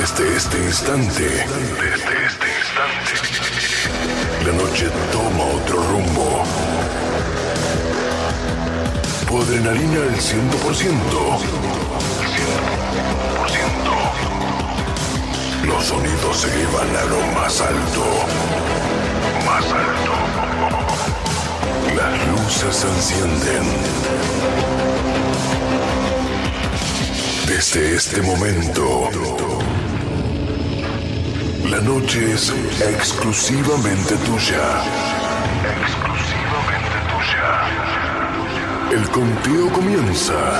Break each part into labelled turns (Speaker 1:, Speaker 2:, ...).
Speaker 1: Desde este instante, la noche toma otro rumbo. Tu adrenalina al 100%. Los sonidos se elevan a lo más alto. Las luces se encienden. Desde este momento, la noche es exclusivamente tuya. El conteo comienza.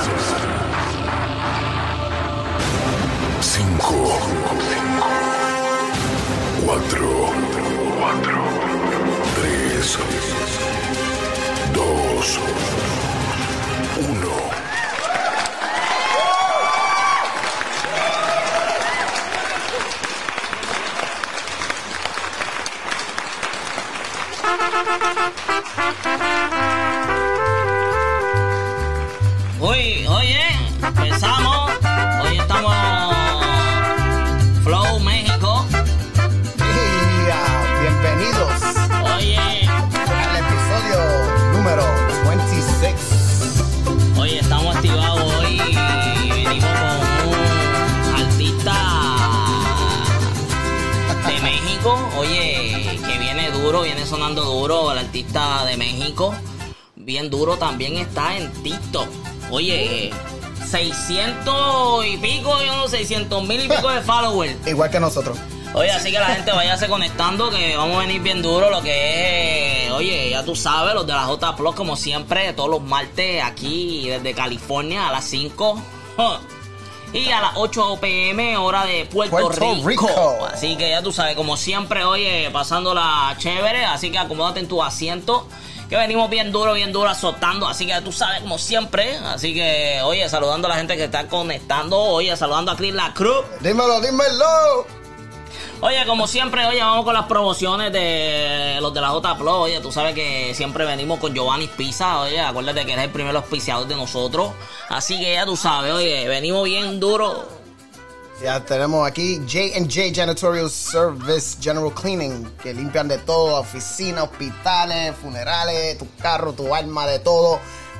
Speaker 1: 5, 4, 3, 2, 1.
Speaker 2: Oye, empezamos. Hoy estamos Flow México.
Speaker 3: Bienvenidos
Speaker 2: Oye,
Speaker 3: al episodio número 26.
Speaker 2: oye, estamos activados hoy y venimos con un artista de México. Oye, que viene duro, viene sonando duro. El artista de México, bien duro, también está en TikTok. Oye, 600 y pico, 600,000 y pico de followers.
Speaker 3: Igual que nosotros.
Speaker 2: Oye, así que la gente váyase conectando, que vamos a venir bien duro lo que es, oye, ya tú sabes, los de la J Plus, como siempre, todos los martes aquí desde California a las 5 y a las 8 p.m. hora de Puerto Rico. Así que ya tú sabes, como siempre, oye, pasándola chévere, así que acomódate en tu asiento, que venimos bien duro, azotando, así que ya tú sabes, como siempre. Así que, oye, saludando a la gente que está conectando, oye, saludando a Chris La Cruz.
Speaker 3: Dímelo.
Speaker 2: Oye, como siempre, oye, vamos con las promociones de los de la J Plus. Oye, tú sabes que siempre venimos con Giovanni Pizza. Oye, acuérdate que eres el primer auspiciador de nosotros. Así que ya tú sabes, oye, venimos bien duro.
Speaker 3: Ya tenemos aquí J&J Janitorial Service General Cleaning, que limpian de todo, oficinas, hospitales, funerales, tu carro, tu alma, de todo.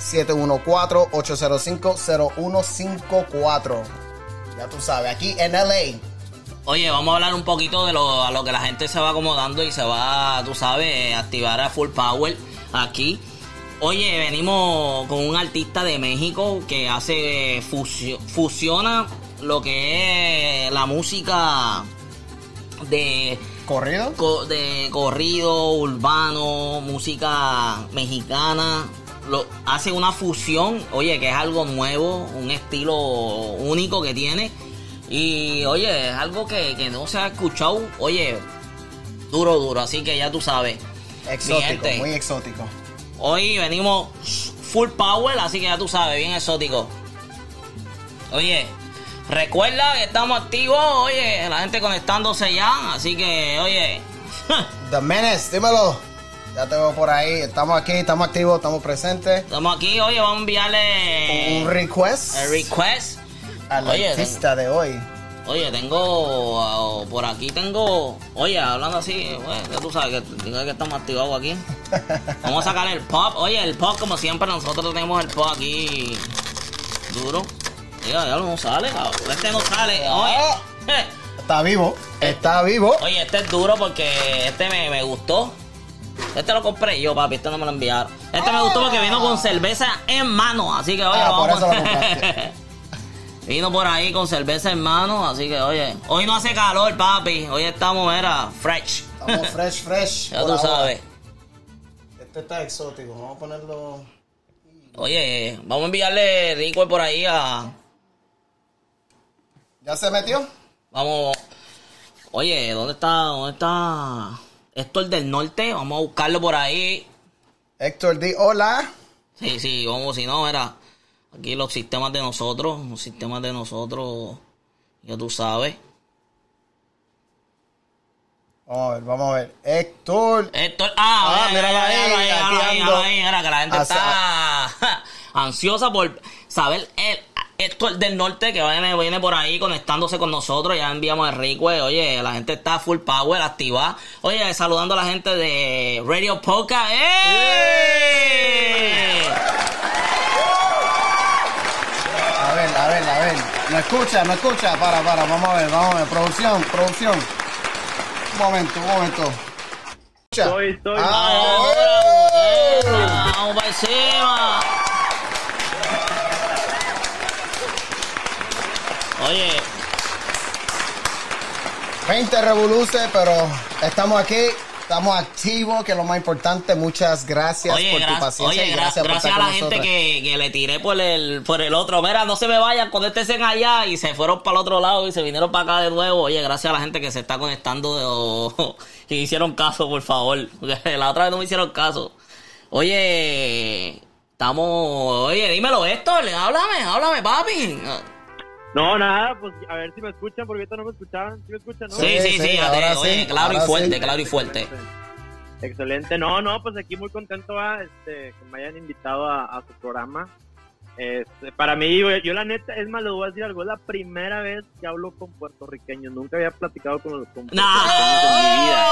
Speaker 3: 714-805-0154. Ya tú sabes, aquí en LA.
Speaker 2: Oye, vamos a hablar un poquito de a lo que la gente se va acomodando y se va, tú sabes, activar a full power aquí. Oye, venimos con un artista de México que hace fusiona lo que es la música de
Speaker 3: ¿Corrido?
Speaker 2: de corrido urbano, música mexicana. Hace una fusión, oye, que es algo nuevo, un estilo único que tiene. Y oye, es algo que no se ha escuchado, oye, duro, así que ya tú sabes.
Speaker 3: Exótico, muy exótico.
Speaker 2: Hoy venimos full power, así que ya tú sabes, bien exótico. Oye, recuerda que estamos activos, oye, la gente conectándose ya, así que, oye.
Speaker 3: The Menace, dímelo. Ya te veo por ahí, estamos aquí, estamos activos, estamos presentes.
Speaker 2: Estamos aquí, oye, vamos a enviarle
Speaker 3: un request.
Speaker 2: El request
Speaker 3: Al artista de hoy.
Speaker 2: Oye, por aquí tengo, oye, hablando así, bueno, ya tú sabes que estamos activados aquí. Vamos a sacar el pop. Oye, el pop, como siempre, nosotros tenemos el pop aquí duro. Ya no sale, cabrón. Este no sale. Oye.
Speaker 3: Está vivo.
Speaker 2: Oye, este es duro porque este me gustó. Este lo compré yo, papi. Este no me lo enviaron. Este me gustó porque vino con cerveza en mano. Así que, oye, vamos.
Speaker 3: Por eso lo compraste.
Speaker 2: Vino por ahí con cerveza en mano. Así que, oye, hoy no hace calor, papi. Hoy estamos, fresh.
Speaker 3: Estamos fresh.
Speaker 2: Ya tú sabes.
Speaker 3: Este está exótico. Vamos a ponerlo.
Speaker 2: Oye, vamos a enviarle rico por ahí a.
Speaker 3: ¿Ya se metió?
Speaker 2: Vamos. Oye, ¿dónde está Héctor del Norte? Vamos a buscarlo por ahí.
Speaker 3: Héctor D, hola.
Speaker 2: Sí, vamos, si no, mira. Aquí los sistemas de nosotros, ya tú sabes.
Speaker 3: Vamos a ver. Héctor,
Speaker 2: míralo
Speaker 3: ahí,
Speaker 2: mira, que la gente está ansiosa por saber Héctor del Norte, que viene por ahí conectándose con nosotros. Ya enviamos el request. Oye, la gente está full power, activa. Oye, saludando a la gente de Radio Podcast. ¡Eh!
Speaker 3: A ver. ¿Me escucha? Para. Vamos a ver. Producción. Un momento.
Speaker 4: Estoy.
Speaker 2: Vamos para encima. Oye.
Speaker 3: 20 revoluces, pero estamos aquí. Estamos activos, que es lo más importante. Muchas gracias por tu paciencia.
Speaker 2: Gracias
Speaker 3: por estar
Speaker 2: a
Speaker 3: con
Speaker 2: la gente
Speaker 3: nosotros.
Speaker 2: que le tiré por el otro. Mira, no se me vayan, conéctense allá. Y se fueron para el otro lado y se vinieron para acá de nuevo. Oye, gracias a la gente que se está conectando. Que hicieron caso, por favor. Porque la otra vez no me hicieron caso. Oye, dímelo esto. Háblame, papi.
Speaker 4: No, nada, pues a ver si me escuchan, porque ahorita no me escuchaban. ¿Sí me escuchan, no?
Speaker 2: Sí,
Speaker 3: ahora
Speaker 2: oye,
Speaker 3: sí,
Speaker 2: claro y
Speaker 3: ahora
Speaker 2: fuerte,
Speaker 3: sí.
Speaker 2: claro y fuerte.
Speaker 4: Excelente. No, pues aquí muy contento que me hayan invitado a su programa. Para mí, yo la neta, es más, le voy a decir algo, es la primera vez que hablo con puertorriqueños. Nunca había platicado con puertorriqueños en mi vida.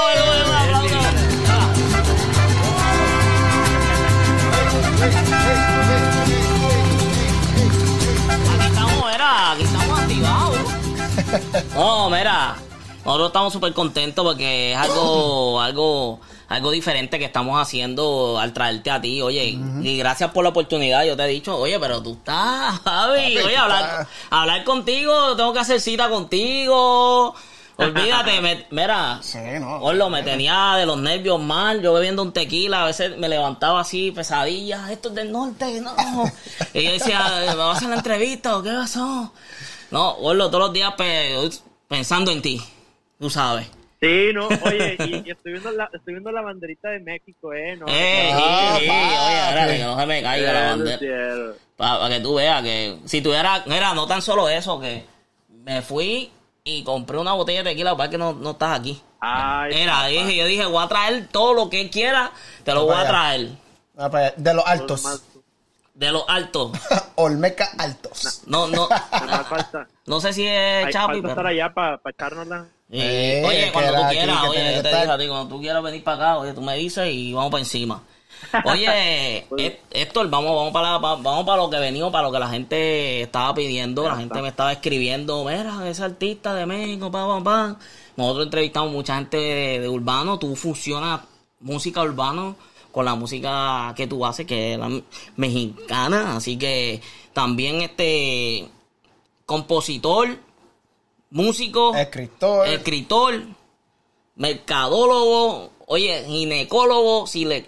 Speaker 2: Aquí estamos activados. No, mira, nosotros estamos súper contentos porque es algo diferente que estamos haciendo al traerte a ti, oye, y gracias por la oportunidad. Yo te he dicho, oye, pero tú estás, Javi, oye, hablar contigo, tengo que hacer cita contigo. Olvídate, mira,
Speaker 3: Sí, no.
Speaker 2: Orlo, me tenía de los nervios mal, yo bebiendo un tequila, a veces me levantaba así, pesadillas, esto es del norte, no. Y yo decía, ¿me vas a hacer la entrevista o qué pasó? No, Orlo, todos los días pensando en ti, tú sabes.
Speaker 4: Sí, no, oye, y estoy viendo la banderita de México, ¿no?
Speaker 2: Oye, espérate, que no se me caiga la bandera.
Speaker 4: Cierto.
Speaker 2: Para que tú veas que si tuviera, mira, no tan solo eso, que me fui y compré una botella de tequila, para que no estás aquí.
Speaker 4: Ay,
Speaker 2: Yo dije, voy a traer todo lo que él quiera, te lo voy a traer.
Speaker 3: De los altos.
Speaker 2: De los altos.
Speaker 3: Olmeca altos.
Speaker 2: No,
Speaker 4: Nada más falta.
Speaker 2: no sé si es Chapi,
Speaker 4: Falta estar
Speaker 2: pero...
Speaker 4: allá para echárnosla.
Speaker 2: Oye,
Speaker 3: que
Speaker 2: cuando
Speaker 3: era
Speaker 2: tú
Speaker 3: aquí,
Speaker 2: quieras,
Speaker 3: que
Speaker 2: oye,
Speaker 3: tiene
Speaker 2: yo
Speaker 3: que
Speaker 2: te
Speaker 3: estar.
Speaker 2: dije a ti, cuando tú quieras venir para acá, oye, tú me dices y vamos para encima. Oye, Héctor, vamos para lo que venimos, para lo que la gente estaba pidiendo, la gente me estaba escribiendo, mira, ese artista de México, pa. Nosotros entrevistamos mucha gente de urbano, tú fusionas música urbano con la música que tú haces, que es la mexicana, así que también compositor, músico, escritor, mercadólogo, oye, ginecólogo, de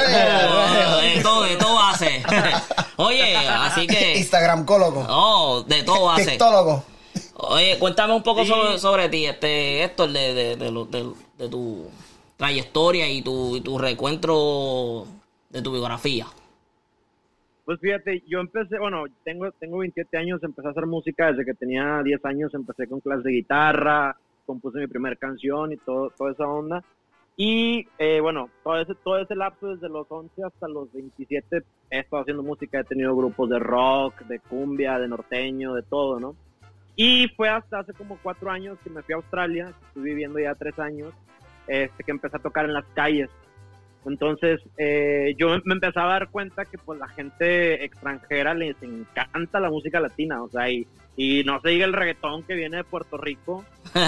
Speaker 2: todo hace. Oye, así que...
Speaker 3: Instagramcólogo.
Speaker 2: No, de todo hace.
Speaker 3: TikTólogo.
Speaker 2: Oye, cuéntame un poco sobre ti, Héctor, de tu trayectoria y tu recuentro de tu biografía.
Speaker 4: Pues fíjate, yo empecé, tengo 27 años, empecé a hacer música desde que tenía 10 años, empecé con clases de guitarra, compuse mi primera canción y toda esa onda. Y todo ese lapso desde los 11 hasta los 27 he estado haciendo música, he tenido grupos de rock, de cumbia, de norteño, de todo, ¿no? Y fue hasta hace como 4 años que me fui a Australia, estoy viviendo ya 3 años, que empecé a tocar en las calles. Entonces yo me empezaba a dar cuenta que pues la gente extranjera les encanta la música latina, o sea, y no se diga el reggaetón que viene de Puerto Rico,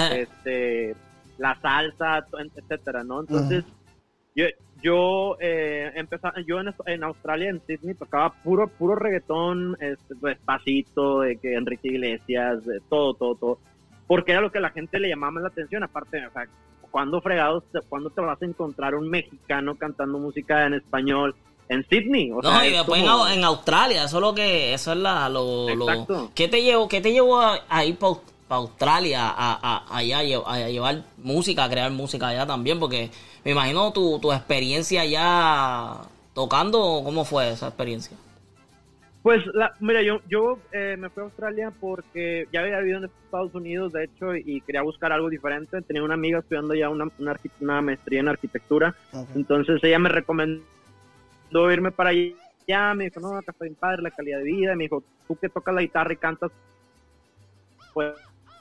Speaker 4: la salsa, etcétera, ¿no? Entonces yo en Australia, en Sydney, tocaba puro reggaetón, Despacito, de que Enrique Iglesias, de todo, porque era lo que a la gente le llamaba más la atención. Aparte, o sea, ¿cuándo te vas a encontrar un mexicano cantando música en español en Sydney? O sea,
Speaker 2: y después en Australia, eso es
Speaker 4: Exacto.
Speaker 2: ¿Qué te llevó a ir para Australia allá a llevar música, a crear música allá también? Porque me imagino tu experiencia allá tocando, ¿cómo fue esa experiencia?
Speaker 4: Pues, mira, yo me fui a Australia porque ya había vivido en Estados Unidos, de hecho, y quería buscar algo diferente. Tenía una amiga estudiando ya una maestría en arquitectura, entonces ella me recomendó irme para allá allá, me dijo, no, acá está bien padre la calidad de vida, me dijo, tú que tocas la guitarra y cantas, pues,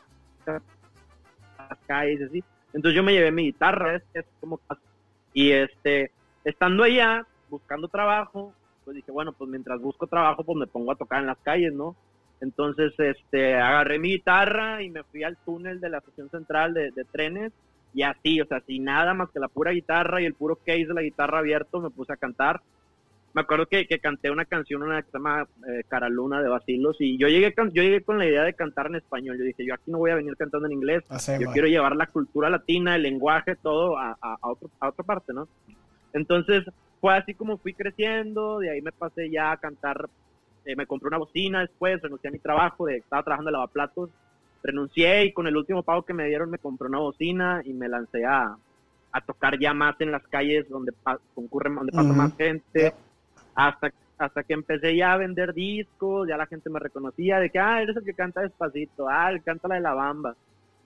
Speaker 4: las calles y así. Entonces yo me llevé mi guitarra, es como, y estando allá, buscando trabajo, pues dije, bueno, pues mientras busco trabajo, pues me pongo a tocar en las calles, ¿no? Entonces, agarré mi guitarra y me fui al túnel de la estación central de trenes, y así, o sea, sin nada más que la pura guitarra y el puro case de la guitarra abierto, me puse a cantar. Me acuerdo que canté una canción, una que se llama Cara Luna de Bacilos, y yo llegué con la idea de cantar en español. Yo dije, yo aquí no voy a venir cantando en inglés, yo quiero llevar la cultura latina, el lenguaje, todo a otra parte, ¿no? Entonces, fue así como fui creciendo, de ahí me pasé ya a cantar, me compré una bocina después, renuncié a mi trabajo, estaba trabajando de lavaplatos, renuncié y con el último pago que me dieron me compré una bocina y me lancé a tocar ya más en las calles donde donde pasa más gente, hasta que empecé ya a vender discos, ya la gente me reconocía de que, eres el que canta Despacito, el canta la de La Bamba,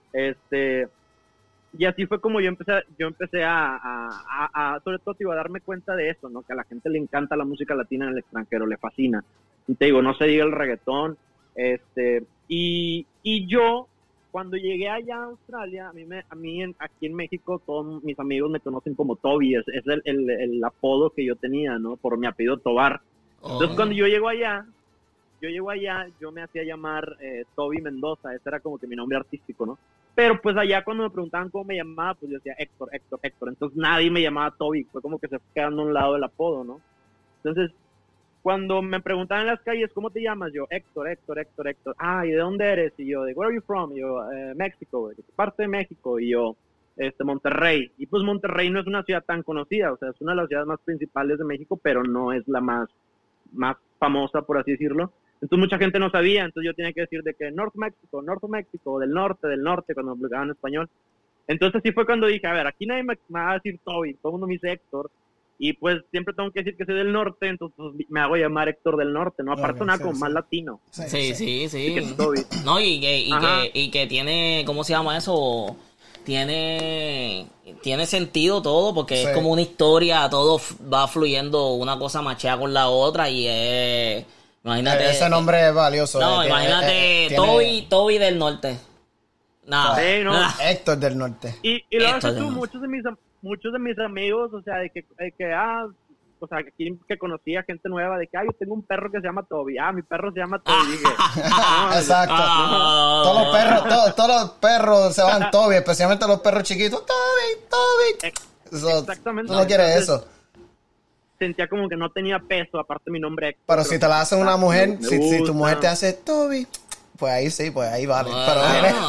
Speaker 4: y así fue como yo empecé a sobre todo, a darme cuenta de eso, ¿no? Que a la gente le encanta la música latina en el extranjero, le fascina. Y te digo, no se diga el reggaetón, y yo, cuando llegué allá a Australia, aquí en México, todos mis amigos me conocen como Toby, es el apodo que yo tenía, ¿no? Por mi apellido Tobar. Entonces, cuando yo llego allá, yo me hacía llamar Toby Mendoza, ese era como que mi nombre artístico, ¿no? Pero pues allá cuando me preguntaban cómo me llamaba, pues yo decía Héctor. Entonces nadie me llamaba Toby, fue como que se fue quedando a un lado el apodo, ¿no? Entonces, cuando me preguntaban en las calles, ¿cómo te llamas? Yo, Héctor. ¿Y de dónde eres? Y yo, ¿where are you from? Y yo, México. ¿De qué parte de México? Y yo, Monterrey. Y pues Monterrey no es una ciudad tan conocida, o sea, es una de las ciudades más principales de México, pero no es la más famosa, por así decirlo. Entonces mucha gente no sabía, entonces yo tenía que decir de que North México, del norte, cuando me explicaban en español. Entonces sí fue cuando dije, a ver, aquí nadie me va a decir Toby, todo el mundo me dice Héctor, y pues siempre tengo que decir que soy del norte, entonces pues, me hago llamar Héctor del norte, ¿no? Aparte suena como más latino.
Speaker 2: Sí.
Speaker 4: Que Toby.
Speaker 2: No, y que tiene, ¿cómo se llama eso? Tiene sentido todo, porque es como una historia, todo va fluyendo, una cosa machea con la otra, y imagínate.
Speaker 3: Ese nombre es valioso.
Speaker 2: No, imagínate, Toby del norte. Nada.
Speaker 4: Sí, no.
Speaker 3: Héctor del norte.
Speaker 4: Y lo haces tú, muchos de mis amigos, o sea, o sea, aquí que conocía gente nueva, de que, yo tengo un perro que se llama Toby. Mi perro se llama Toby. Dije,
Speaker 3: exacto. Todos los perros se van Toby, especialmente los perros chiquitos. Toby.
Speaker 4: Exactamente.
Speaker 3: Tú no quieres eso.
Speaker 4: Sentía como que no tenía peso, aparte mi nombre Héctor.
Speaker 3: Pero si te la hace una mujer, si tu mujer te hace Toby, pues ahí sí, pues ahí vale. Pero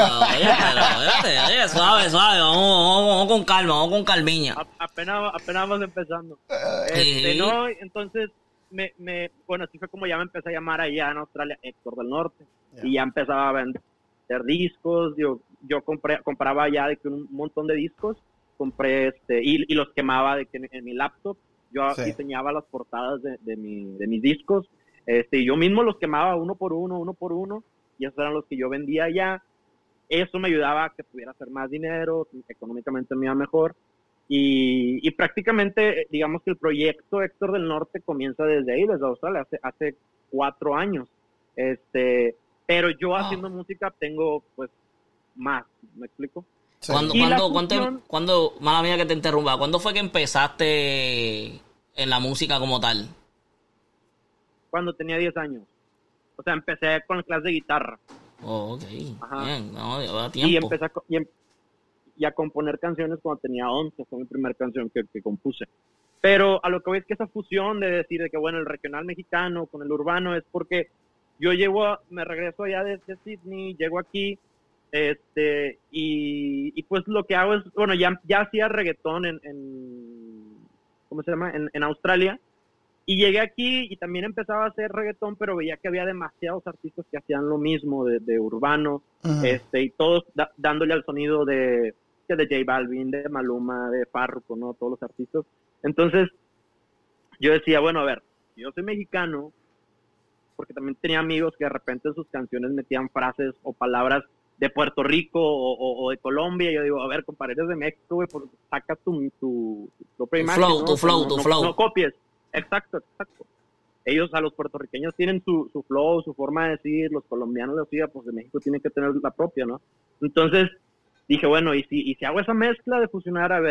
Speaker 2: oye, suave, vamos con calma, vamos con calmiña.
Speaker 4: Apenas vamos empezando. No, entonces, bueno, así fue como ya me empecé a llamar allá en Australia Héctor del Norte. Yeah. Y ya empezaba a vender discos. Yo compraba ya de que un montón de discos, compré y los quemaba de que en mi laptop. Yo diseñaba las portadas de mis discos, y yo mismo los quemaba uno por uno, y esos eran los que yo vendía allá. Eso me ayudaba a que pudiera hacer más dinero, económicamente me iba mejor, y prácticamente, digamos que el proyecto Héctor del Norte comienza desde ahí, desde Australia, hace 4 años, pero yo haciendo música tengo, pues, más, ¿me explico?
Speaker 2: Sí. ¿Cuándo, mala mía que te interrumpa, ¿cuándo fue que empezaste en la música como tal?
Speaker 4: Cuando tenía 10 años. O sea, empecé con la clase de guitarra.
Speaker 2: Ok.
Speaker 4: Ajá. Bien,
Speaker 2: no, lleva tiempo.
Speaker 4: Y empecé a componer canciones cuando tenía 11, fue mi primera canción que compuse. Pero a lo que voy es que esa fusión de decir de que, bueno, el regional mexicano con el urbano es porque yo me regreso allá desde Sydney, llego aquí, y pues lo que hago es, bueno, ya hacía reggaetón ¿cómo se llama? En Australia, y llegué aquí y también empezaba a hacer reggaetón, pero veía que había demasiados artistas que hacían lo mismo de urbano, y todos dándole al sonido de J Balvin, de Maluma, de Farruko, ¿no? Todos los artistas. Entonces yo decía, bueno, a ver, yo soy mexicano, porque también tenía amigos que de repente en sus canciones metían frases o palabras de Puerto Rico o de Colombia. Y yo digo, a ver, compadre, eres de México, güey, saca tu propia imagen.
Speaker 2: Tu flow.
Speaker 4: No copies. Exacto. ellos, a los puertorriqueños tienen su flow, su forma de decir, los colombianos de decir, pues de México tienen que tener la propia, ¿no? Entonces dije, bueno, y si hago esa mezcla de fusionar, a ver,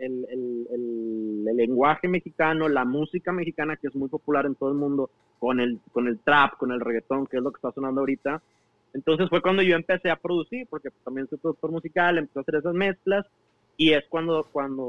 Speaker 4: el lenguaje mexicano, la música mexicana, que es muy popular en todo el mundo, con el trap, con el reggaetón, que es lo que está sonando ahorita. Entonces fue cuando yo empecé a producir, porque también soy productor musical, empecé a hacer esas mezclas, y es cuando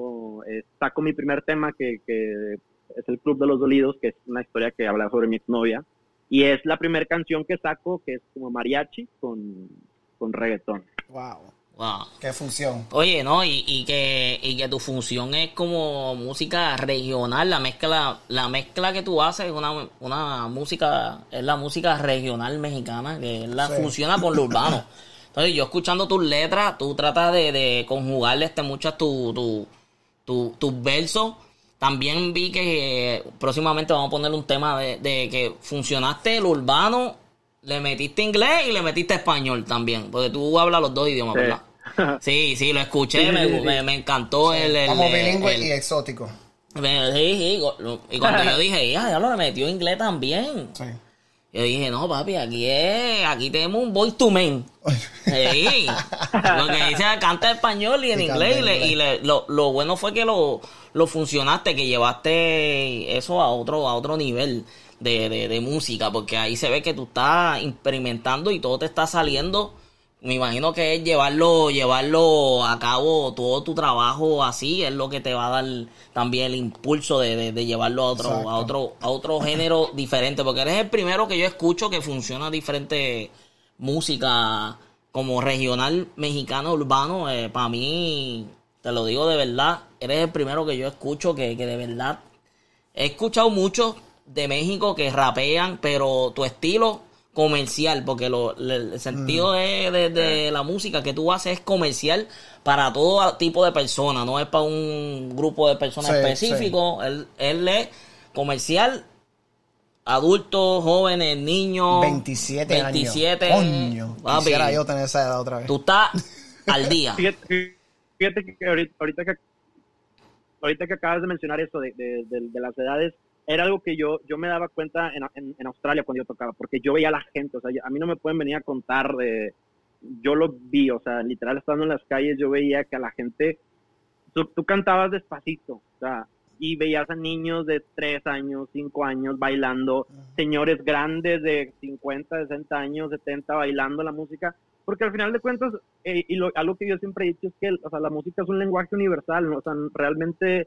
Speaker 4: saco mi primer tema, que es El Club de los Dolidos, que es una historia que habla sobre mi exnovia, y es la primera canción que saco, que es como mariachi con reggaetón.
Speaker 3: Wow.
Speaker 2: Wow.
Speaker 3: Qué función.
Speaker 2: Oye, ¿no? Y que tu función es como música regional, la mezcla que tú haces es una música, es la música regional mexicana, que funciona con lo urbano. Entonces, yo escuchando tus letras, tú tratas de conjugarle muchas tus versos. También vi que próximamente vamos a poner un tema de que funcionaste el urbano, le metiste inglés y le metiste español también, porque tú hablas los dos idiomas, ¿verdad? Sí, lo escuché, me encantó
Speaker 3: Como bilingüe y exótico.
Speaker 2: Sí, y cuando yo dije, ya lo metió inglés también.
Speaker 3: Sí.
Speaker 2: Yo dije, no, papi, aquí tenemos un boy to men. Sí. Lo que dice, canta español y en inglés. Lo bueno fue que lo funcionaste, que llevaste eso a otro nivel de música, porque ahí se ve que tú estás experimentando y todo te está saliendo. Me imagino que es llevarlo a cabo, todo tu trabajo así, es lo que te va a dar también el impulso de llevarlo a otro género diferente, porque eres el primero que yo escucho que funciona diferente música como regional mexicano urbano. Para mí, te lo digo de verdad, eres el primero que yo escucho que de verdad he escuchado muchos de México que rapean, pero tu estilo comercial, porque el sentido de la música que tú haces es comercial para todo tipo de personas, no es para un grupo de personas específico. Sí. Él es comercial, adultos, jóvenes, niños.
Speaker 3: 27 años. Coño, quisiera yo tener esa edad otra vez.
Speaker 2: Tú estás al día.
Speaker 4: Fíjate que ahorita que acabas de mencionar eso de las edades, era algo que yo me daba cuenta en Australia cuando yo tocaba, porque yo veía a la gente, o sea, a mí no me pueden venir a contar yo lo vi, o sea, literal estando en las calles yo veía que a la gente, tú cantabas despacito, o sea, y veías a niños de 3 años, 5 años bailando, señores grandes de 50, 60 años, 70 bailando la música, porque al final de cuentas, algo que yo siempre he dicho es que, o sea, la música es un lenguaje universal, ¿no? O sea, realmente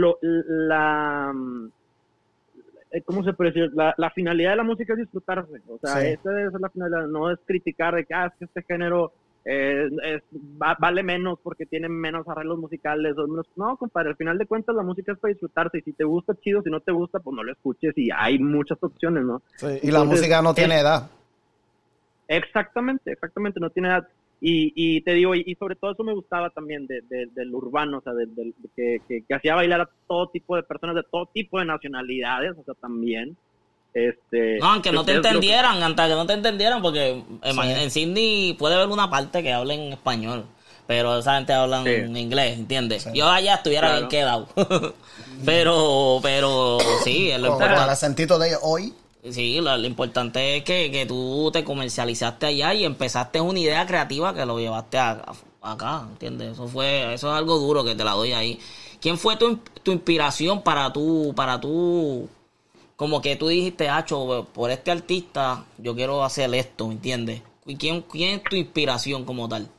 Speaker 4: ¿cómo se puede decir? La finalidad de la música es disfrutarse, o sea, esa es la finalidad, no es criticar de que, es que este género vale menos porque tiene menos arreglos musicales, no, compadre, al final de cuentas la música es para disfrutarse, y si te gusta, chido, si no te gusta, pues no lo escuches, y hay muchas opciones, ¿no?
Speaker 3: Sí, y entonces, la música no tiene edad.
Speaker 4: Exactamente, no tiene edad. Y te digo, y sobre todo eso me gustaba también del urbano, o sea, que hacía bailar a todo tipo de personas, de todo tipo de nacionalidades, o sea, también.
Speaker 2: No, aunque no te entendieran, hasta que no te entendieran, porque en Sydney puede haber una parte que hable en español, pero esa gente habla en inglés, ¿entiendes? Sí. Yo allá estuviera bien quedado. pero sí, es lo importante.
Speaker 3: El acentito de ellos hoy.
Speaker 2: Sí, lo importante es que tú te comercializaste allá y empezaste una idea creativa que lo llevaste acá, ¿entiendes? Eso es algo duro, que te la doy ahí. ¿Quién fue tu inspiración para tú, como que tú dijiste, por este artista yo quiero hacer esto, ¿me entiendes? ¿Y quién es tu inspiración como tal?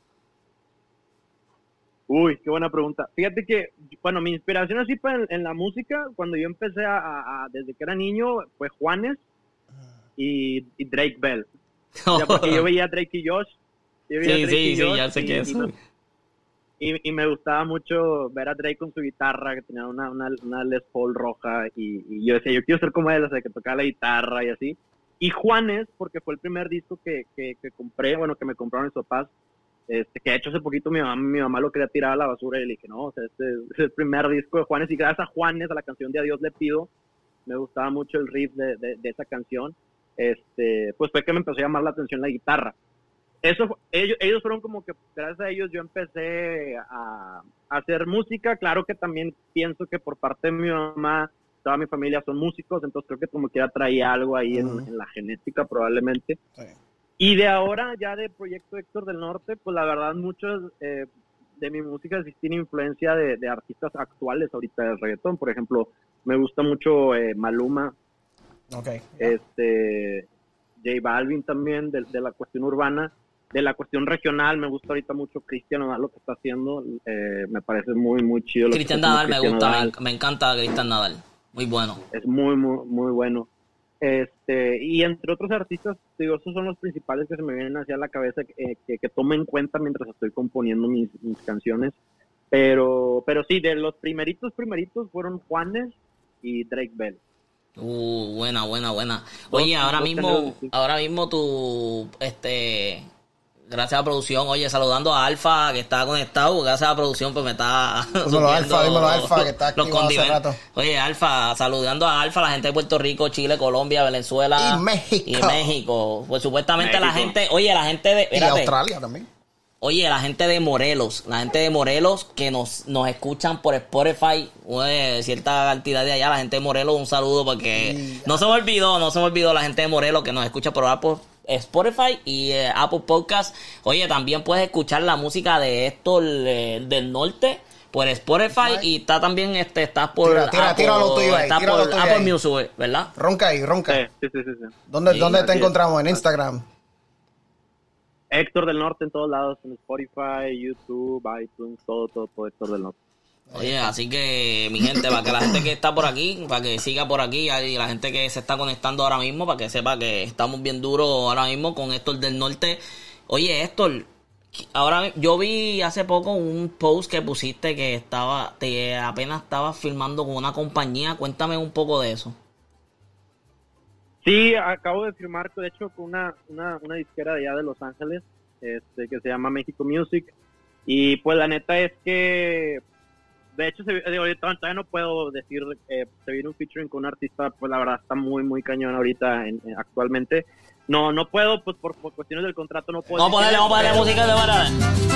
Speaker 4: Uy, qué buena pregunta. Fíjate que, bueno, mi inspiración así en la música, cuando yo empecé desde que era niño, fue Juanes y Drake Bell. O sea, porque yo veía a Drake y Josh.
Speaker 2: Sí, ya sé qué es.
Speaker 4: Y me gustaba mucho ver a Drake con su guitarra, que tenía una Les Paul roja, y yo decía, yo quiero ser como él, o sea, que tocaba la guitarra y así. Y Juanes, porque fue el primer disco que compré, bueno, que me compraron mis papás, que de hecho hace poquito mi mamá lo quería tirar a la basura, y le dije, no, o sea, este es el primer disco de Juanes, y gracias a Juanes, a la canción de A Dios le pido, me gustaba mucho el riff de esa canción, pues fue que me empezó a llamar la atención la guitarra. Ellos fueron como que, gracias a ellos yo empecé a hacer música. Claro que también pienso que por parte de mi mamá toda mi familia son músicos, entonces creo que como quiera traía algo ahí en la genética probablemente.
Speaker 3: Sí.
Speaker 4: Y de ahora, ya de Proyecto Héctor del Norte, pues la verdad muchos de mi música sí tiene influencia de artistas actuales ahorita del reggaetón. Por ejemplo, me gusta mucho Maluma,
Speaker 3: Okay.
Speaker 4: J Balvin también, de la cuestión urbana. De la cuestión regional, me gusta ahorita mucho Cristian Nodal, lo que está haciendo. Me parece muy, muy chido.
Speaker 2: Cristian Nadal me gusta, me encanta Cristian Nadal. Muy bueno.
Speaker 4: Es muy, muy, muy bueno. Y entre otros artistas, digo, esos son los principales que se me vienen hacia la cabeza que tomo en cuenta mientras estoy componiendo mis canciones. Pero sí, de los primeritos fueron Juanes y Drake Bell.
Speaker 2: Buena. Oye, ahora mismo tú, gracias a producción, oye, saludando a Alfa que está conectado, gracias a producción pues me está
Speaker 3: Dímelo Alfa, que está activado hace rato.
Speaker 2: Oye, Alfa, saludando a Alfa, la gente de Puerto Rico, Chile, Colombia, Venezuela
Speaker 3: y México.
Speaker 2: Pues supuestamente la gente de...
Speaker 3: Y Australia también.
Speaker 2: Oye, la gente de Morelos que nos escuchan por Spotify, cierta cantidad de allá, la gente de Morelos, un saludo porque no se me olvidó la gente de Morelos que nos escucha por Spotify y Apple Podcast. Oye, también puedes escuchar la música de Héctor del Norte por Spotify y está también está por
Speaker 3: tira lo tuyo ahí,
Speaker 2: está
Speaker 3: tira
Speaker 2: por
Speaker 3: lo tuyo
Speaker 2: Apple
Speaker 3: ahí.
Speaker 2: Music, ¿verdad?
Speaker 3: Ronca.
Speaker 4: Sí.
Speaker 3: ¿Dónde te
Speaker 4: así
Speaker 3: encontramos? En Instagram.
Speaker 4: Héctor del Norte en todos lados, en Spotify, YouTube, iTunes, todo Héctor del Norte.
Speaker 2: Oye, así que mi gente, para que la gente que está por aquí, para que siga por aquí, y la gente que se está conectando ahora mismo, para que sepa que estamos bien duros ahora mismo con Héctor del Norte. Oye, Héctor, ahora yo vi hace poco un post que pusiste que apenas estabas filmando con una compañía. Cuéntame un poco de eso.
Speaker 4: Sí, acabo de firmar, de hecho, con una disquera de allá de Los Ángeles, que se llama México Music. Y pues la neta es que, de hecho, todavía no puedo decir, se viene un featuring con un artista, pues la verdad está muy, muy cañón ahorita, actualmente. No puedo, pues por cuestiones del contrato no puedo.
Speaker 2: Vamos a ponerle música de barra.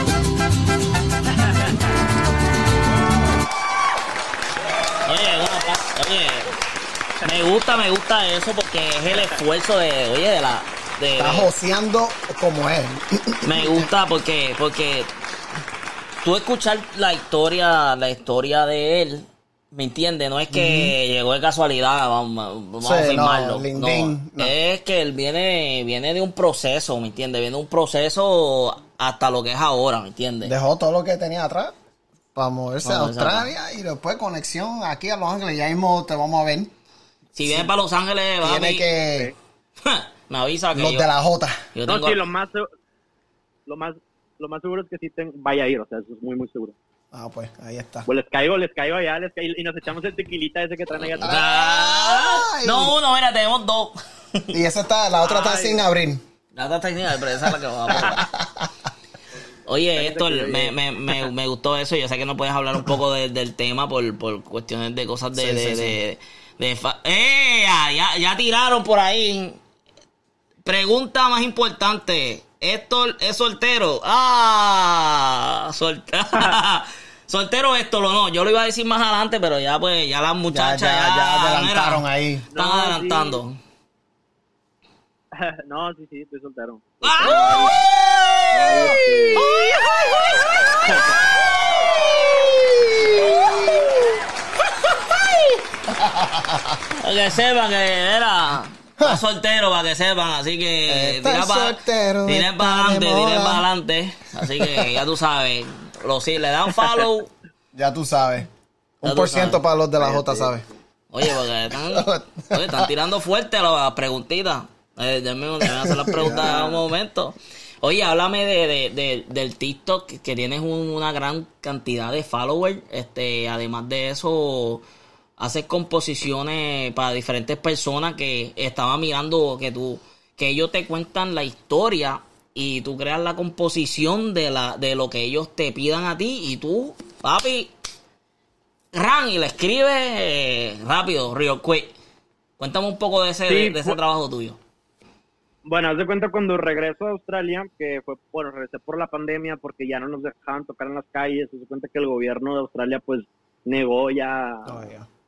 Speaker 2: Oye, me gusta eso porque es el esfuerzo de
Speaker 3: Está joseando como él.
Speaker 2: Me gusta porque tú escuchar la historia de él, ¿me entiendes? No es que llegó de casualidad, vamos a firmarlo. No. Es que él viene de un proceso, ¿me entiendes? Viene de un proceso hasta lo que es ahora, ¿me entiendes?
Speaker 3: Dejó todo lo que tenía atrás para moverse a Australia y después conexión aquí a Los Ángeles. Ya mismo te vamos a ver.
Speaker 2: Si vienes para Los Ángeles,
Speaker 3: tiene que...
Speaker 2: me avisa que
Speaker 3: los de la J.
Speaker 4: No, sí, lo más seguro es que sí vaya a ir, o sea, eso es muy, muy seguro.
Speaker 3: Ah, pues, ahí está.
Speaker 4: Pues les caigo allá, y nos echamos el tequilita ese que traen allá atrás.
Speaker 2: Ay. No, uno, mira, tenemos dos.
Speaker 3: Y la otra está sin abrir.
Speaker 2: La otra está sin abrir, pero esa es la que vamos a probar. Oye, Héctor, me gustó eso. Yo sé que no puedes hablar un poco del tema por cuestiones de cosas ya tiraron por ahí. Pregunta más importante. ¿Héctor es soltero? Soltero Héctor o no. Yo lo iba a decir más adelante, pero ya pues ya las muchachas
Speaker 3: ya adelantaron ahí.
Speaker 2: Están adelantando.
Speaker 4: Sí. No, sí, estoy soltero.
Speaker 2: Para que sepan que era soltero, para que sepan, así que tira para adelante, así que ya tú sabes, si le dan follow,
Speaker 3: ya tú sabes, 1% para los de la J, ¿sabes?
Speaker 2: Oye, porque están tirando fuerte las preguntitas, déjame hacer las preguntas en un momento. Oye, háblame del TikTok, que tienes una gran cantidad de followers, además de eso, haces composiciones para diferentes personas que estaban mirando que ellos te cuentan la historia y tú creas la composición de lo que ellos te pidan a ti y tú, papi, y le escribes rápido, real quick. Cuéntame un poco de ese trabajo tuyo.
Speaker 4: Bueno, haz de cuenta cuando regreso a Australia, que fue, regresé por la pandemia porque ya no nos dejaban tocar en las calles. Haz de cuenta que el gobierno de Australia pues negó ya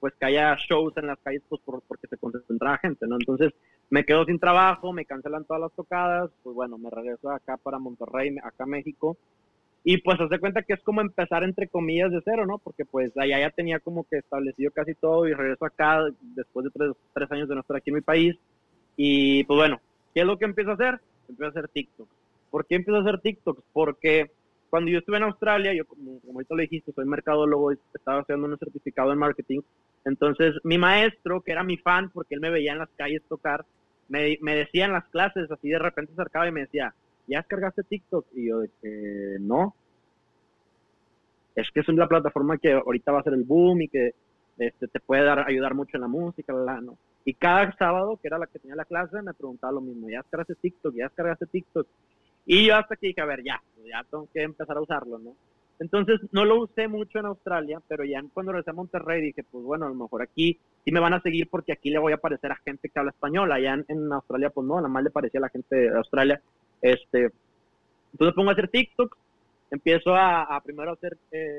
Speaker 4: pues que haya shows en las calles, pues porque se concentraba gente, ¿no? Entonces me quedo sin trabajo, me cancelan todas las tocadas, pues bueno, me regreso acá para Monterrey, acá a México, y pues haz de cuenta que es como empezar entre comillas de cero, ¿no? Porque pues allá ya tenía como que establecido casi todo y regreso acá después de tres años de no estar aquí en mi país, y pues bueno, ¿qué es lo que empiezo a hacer? Empiezo a hacer TikTok. ¿Por qué empiezo a hacer TikTok? Porque cuando yo estuve en Australia, yo como ahorita lo dijiste, soy mercadólogo, estaba haciendo un certificado en marketing. Entonces, mi maestro, que era mi fan, porque él me veía en las calles tocar, me decía en las clases, así de repente se acercaba y me decía, ¿ya descargaste TikTok? Y yo de que no. Es que es una plataforma que ahorita va a ser el boom y que te puede ayudar mucho en la música, ¿no? Y cada sábado, que era la que tenía la clase, me preguntaba lo mismo, ¿ya descargaste TikTok? ¿Ya descargaste TikTok? Y yo hasta que dije, a ver, ya tengo que empezar a usarlo, ¿no? Entonces, no lo usé mucho en Australia, pero ya cuando regresé a Monterrey dije, pues bueno, a lo mejor aquí sí me van a seguir porque aquí le voy a aparecer a gente que habla español. Allá en Australia, pues no, nada más le parecía a la gente de Australia. Entonces pongo a hacer TikTok, empiezo a primero hacer,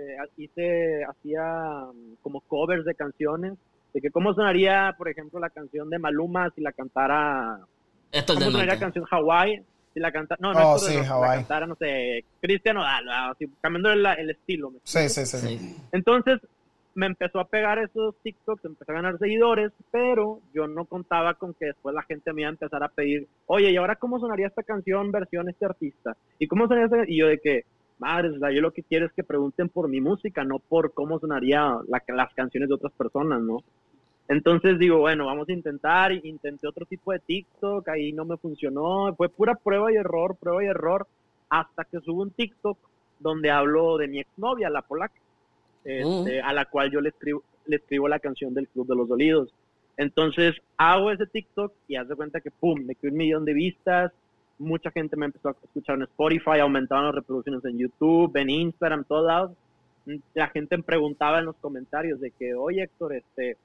Speaker 4: hacía como covers de canciones, de que cómo sonaría, por ejemplo, la canción de Maluma si la cantara,
Speaker 2: Esto es
Speaker 4: cómo sonaría la canción Hawaii. Si la cantara, no,
Speaker 3: sí,
Speaker 4: la cantara, no sé, Cristian Nodal, así, cambiando el estilo.
Speaker 3: Sí.
Speaker 4: Entonces, me empezó a pegar esos TikToks, empecé a ganar seguidores, pero yo no contaba con que después la gente me iba a empezar a pedir, oye, ¿y ahora cómo sonaría esta canción versión este artista? ¿Y cómo sonaría esta? Y yo de que, madre, o sea, yo lo que quiero es que pregunten por mi música, no por cómo sonaría las canciones de otras personas, ¿no? Entonces digo, bueno, vamos a intenté otro tipo de TikTok, ahí no me funcionó, fue pura prueba y error, hasta que subo un TikTok donde hablo de mi exnovia, la polaca, a la cual yo le escribo la canción del Club de los Dolidos. Entonces hago ese TikTok y haz de cuenta que pum, me quedó 1 millón de vistas, mucha gente me empezó a escuchar en Spotify, aumentaron las reproducciones en YouTube, en Instagram, todos lados. La gente me preguntaba en los comentarios de que, oye Héctor,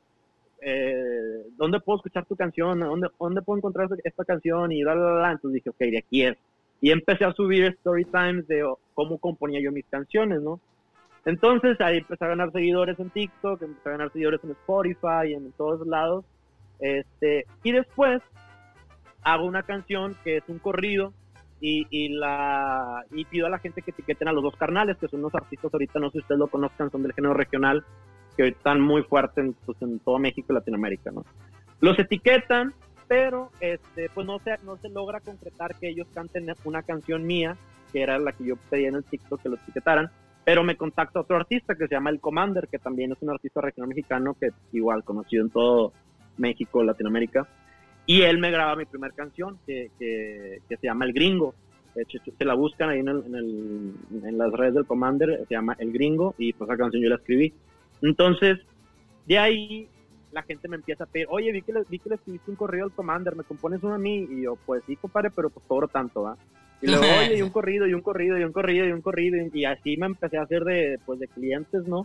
Speaker 4: ¿dónde puedo escuchar tu canción? ¿Dónde puedo encontrar esta canción? Y entonces dije, ok, de aquí es. Y empecé a subir story times de cómo componía yo mis canciones, ¿no? Entonces ahí empecé a ganar seguidores en TikTok, empecé a ganar seguidores en Spotify, en todos lados. Y después hago una canción que es un corrido y pido a la gente que etiqueten a los dos carnales, que son unos artistas ahorita, no sé si ustedes lo conozcan, son del género regional, que están muy fuertes en todo México y Latinoamérica, ¿no? Los etiquetan, pero pues no se logra concretar que ellos canten una canción mía, que era la que yo pedí en el TikTok que lo etiquetaran, pero me contacta otro artista que se llama El Commander, que también es un artista regional mexicano que igual conocido en todo México, Latinoamérica, y él me graba mi primera canción que se llama El Gringo. De hecho, se la buscan ahí en las redes del Commander, se llama El Gringo, y pues esa canción yo la escribí. Entonces, de ahí la gente me empieza a pedir, oye, vi que le escribiste un corrido al Commander, ¿me compones uno a mí? Y yo, pues sí, compadre, pero pues cobro tanto, ¿va? Y luego, oye, y un corrido, y así me empecé a hacer de clientes, ¿no?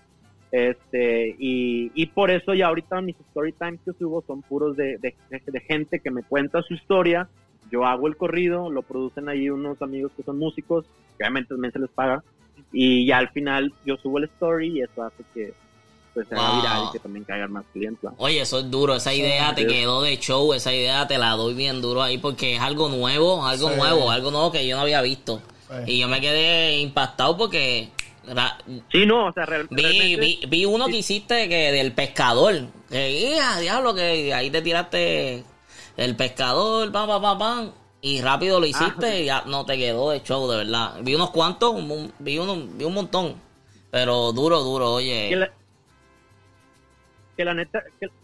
Speaker 4: Y por eso ya ahorita mis story times que subo son puros de gente que me cuenta su historia. Yo hago el corrido, lo producen ahí unos amigos que son músicos, que obviamente también se les paga, y ya al final yo subo el story y eso hace que pues se haga viral y que también caigan más clientes.
Speaker 2: Oye, eso es duro, esa idea te quedó de show, esa idea te la doy bien duro ahí porque es algo nuevo que yo no había visto. Y yo me quedé impactado porque
Speaker 4: sí, no, o sea, realmente
Speaker 2: vi uno que hiciste que del pescador, que diablo, que ahí te tiraste el pescador, pam, y rápido lo hiciste y ya no te quedó de show, de verdad. Vi unos cuantos, vi un montón, pero duro, oye.
Speaker 4: Que la neta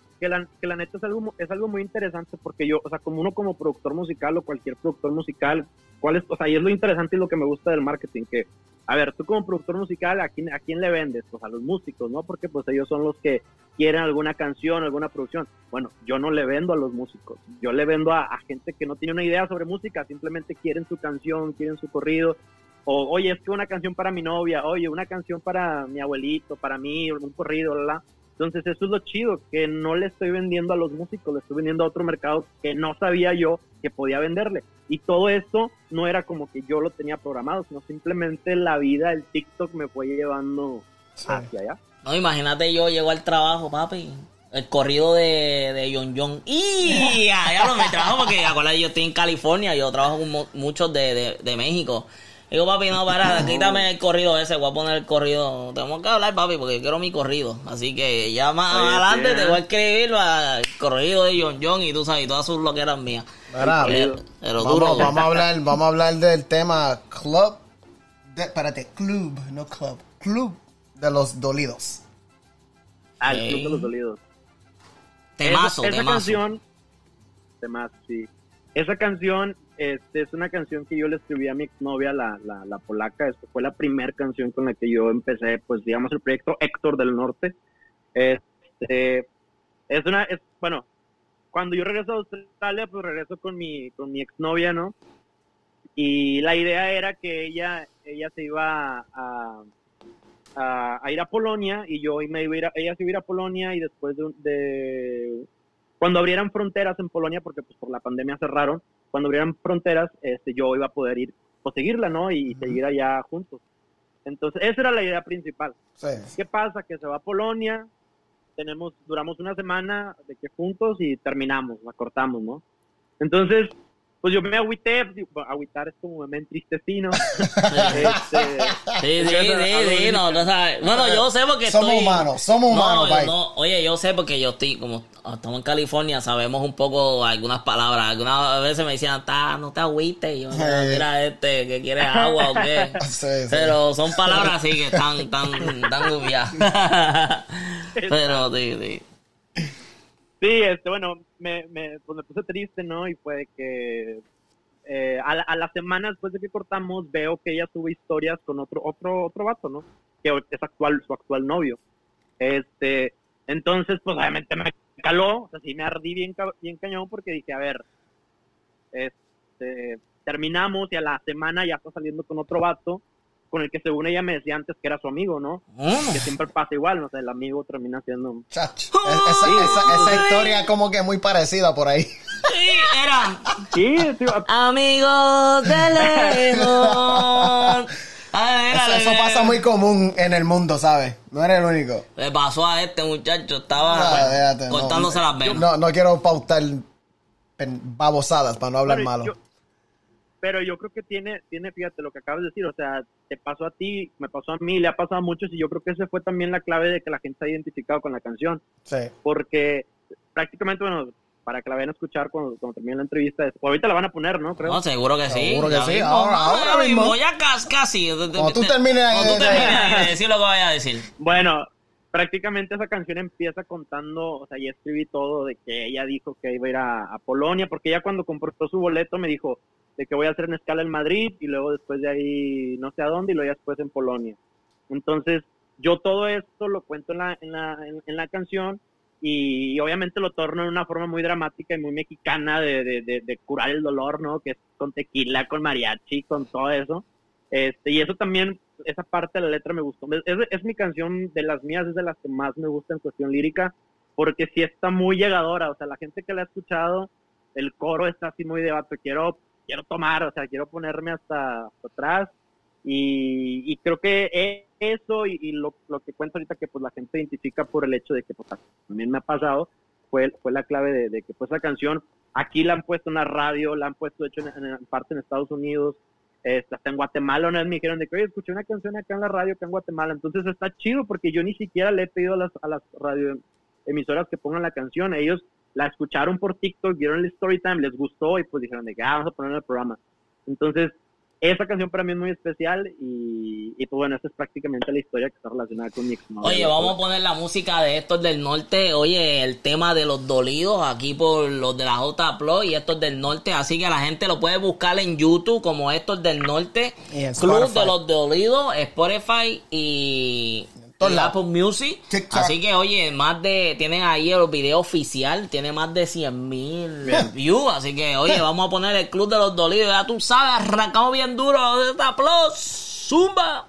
Speaker 4: es algo muy interesante porque yo, o sea, como uno como productor musical o cualquier productor musical, y es lo interesante y lo que me gusta del marketing, que, a ver, tú como productor musical, ¿a quién le vendes? Pues a los músicos, ¿no? Porque pues ellos son los que quieren alguna canción, alguna producción. Bueno, yo no le vendo a los músicos, yo le vendo a gente que no tiene una idea sobre música, simplemente quieren su canción, quieren su corrido, o, oye, es que una canción para mi novia, oye, una canción para mi abuelito, para mí, un corrido, ¿verdad? Entonces eso es lo chido, que no le estoy vendiendo a los músicos, le estoy vendiendo a otro mercado que no sabía yo que podía venderle. Y todo esto no era como que yo lo tenía programado, sino simplemente la vida, el TikTok me fue llevando hacia allá.
Speaker 2: No, imagínate yo llego al trabajo, papi, el corrido de John John. Y ya lo me trabajo porque acuérdate, yo estoy en California, yo trabajo con muchos de México. Digo, papi, no, para, quítame el corrido ese, voy a poner el corrido. Tenemos que hablar, papi, porque yo quiero mi corrido. Así que ya más adelante te voy a escribir el corrido de John John y tú sabes, todas sus loqueras mías.
Speaker 3: Pero vamos a hablar del tema club. Club, no club. Club de los Dolidos.
Speaker 4: El Club de los Dolidos.
Speaker 2: Temazo.
Speaker 4: Canción, temazo, sí. Esa canción es una canción que yo le escribí a mi exnovia, la polaca. Fue la primera canción con la que yo empecé, pues, digamos, el proyecto Héctor del Norte. Bueno, cuando yo regreso a Australia, pues regreso con mi exnovia, ¿no? Y la idea era que ella se iba a ir a Polonia y yo ella se iba a ir a Polonia y después de cuando abrieran fronteras en Polonia, porque pues por la pandemia cerraron, cuando abrieran fronteras, yo iba a poder ir, pues seguirla, ¿no? Y seguir allá juntos. Entonces, esa era la idea principal.
Speaker 3: Sí.
Speaker 4: ¿Qué pasa? Que se va a Polonia, duramos una semana de que juntos y terminamos, la cortamos, ¿no? Entonces, pues yo me agüité, agüitar es como me entristecí, ¿no?
Speaker 2: Sí, no sabes. Bueno, yo sé porque
Speaker 3: somos humanos, bye.
Speaker 2: Oye, yo sé porque yo estoy, como estamos en California, sabemos un poco algunas palabras. Algunas veces me decían, no te agüites, y yo, mira que quieres agua o qué. Sí. Pero son palabras así que están obvias. Pero sí.
Speaker 4: Sí, bueno, pues me puse triste, ¿no? Y fue que a la semana después de que cortamos veo que ella sube historias con otro vato, ¿no? Que es su actual novio. Entonces, pues obviamente me caló, o sea, sí me ardí bien cañón porque dije, a ver, terminamos y a la semana ya está saliendo con otro vato con el que según ella me decía antes que era su amigo, ¿no? Que siempre pasa igual, no sé, el amigo termina siendo...
Speaker 3: Chacho, esa historia como que muy parecida por ahí.
Speaker 2: Sí, era...
Speaker 4: Sí.
Speaker 2: Amigos de lejos.
Speaker 3: Eso pasa muy común en el mundo, ¿sabes? No eres el único.
Speaker 2: Le pasó a este muchacho, estaba cortándose las venas.
Speaker 3: No quiero pautar babosadas para no hablar malo.
Speaker 4: Pero yo creo que tiene, fíjate lo que acabas de decir, o sea, te pasó a ti, me pasó a mí, le ha pasado a muchos y yo creo que esa fue también la clave de que la gente se ha identificado con la canción. Sí. Porque prácticamente, bueno, para que la vayan a escuchar cuando termine la entrevista, ahorita la van a poner, ¿no? Creo.
Speaker 2: No, seguro que sí.
Speaker 3: Seguro que sí. Ahora mismo.
Speaker 2: Ya casi.
Speaker 3: Cuando tú termines
Speaker 2: de decir lo que vaya a decir.
Speaker 4: Bueno, prácticamente esa canción empieza contando, o sea, ya escribí todo de que ella dijo que iba a ir a Polonia, porque ella cuando compró su boleto me dijo de que voy a hacer una escala en Madrid y luego después de ahí no sé a dónde y luego ya después en Polonia. Entonces, yo todo esto lo cuento en la canción y obviamente lo torno en una forma muy dramática y muy mexicana de curar el dolor, ¿no? Que es con tequila, con mariachi, con todo eso. Y eso también, esa parte de la letra me gustó. Es mi canción, de las mías, es de las que más me gusta en cuestión lírica, porque sí está muy llegadora. O sea, la gente que la ha escuchado, el coro está así muy de vato, quiero tomar, o sea, quiero ponerme hasta atrás. Y creo que eso y lo que cuento ahorita, que pues la gente identifica por el hecho de que pues también me ha pasado, fue la clave de que pues la canción, aquí la han puesto en la radio, la han puesto de hecho en parte en Estados Unidos, hasta en Guatemala una vez me dijeron de que, oye, escuché una canción acá en la radio, acá en Guatemala. Entonces está chido porque yo ni siquiera le he pedido a las radioemisoras que pongan la canción. Ellos la escucharon por TikTok, vieron el story time, les gustó y pues dijeron de que vamos a ponerla en el programa. Entonces esa canción para mí es muy especial y pues bueno, esta es prácticamente la historia que está relacionada con mi exnovia.
Speaker 2: Oye, vamos a poner la música de Héctor del Norte. Oye, el tema de los dolidos aquí por los de la J Plus y Héctor del Norte. Así que la gente lo puede buscar en YouTube como Héctor del Norte, Club de los Dolidos, Spotify y Apple Music. TikTok. Así que oye, tienen ahí el video oficial, tiene más de 100,000 views. Así que oye, vamos a poner el Club de los Dolidos. Ya tú sabes, arrancamos bien duro de esta Plus. Zumba.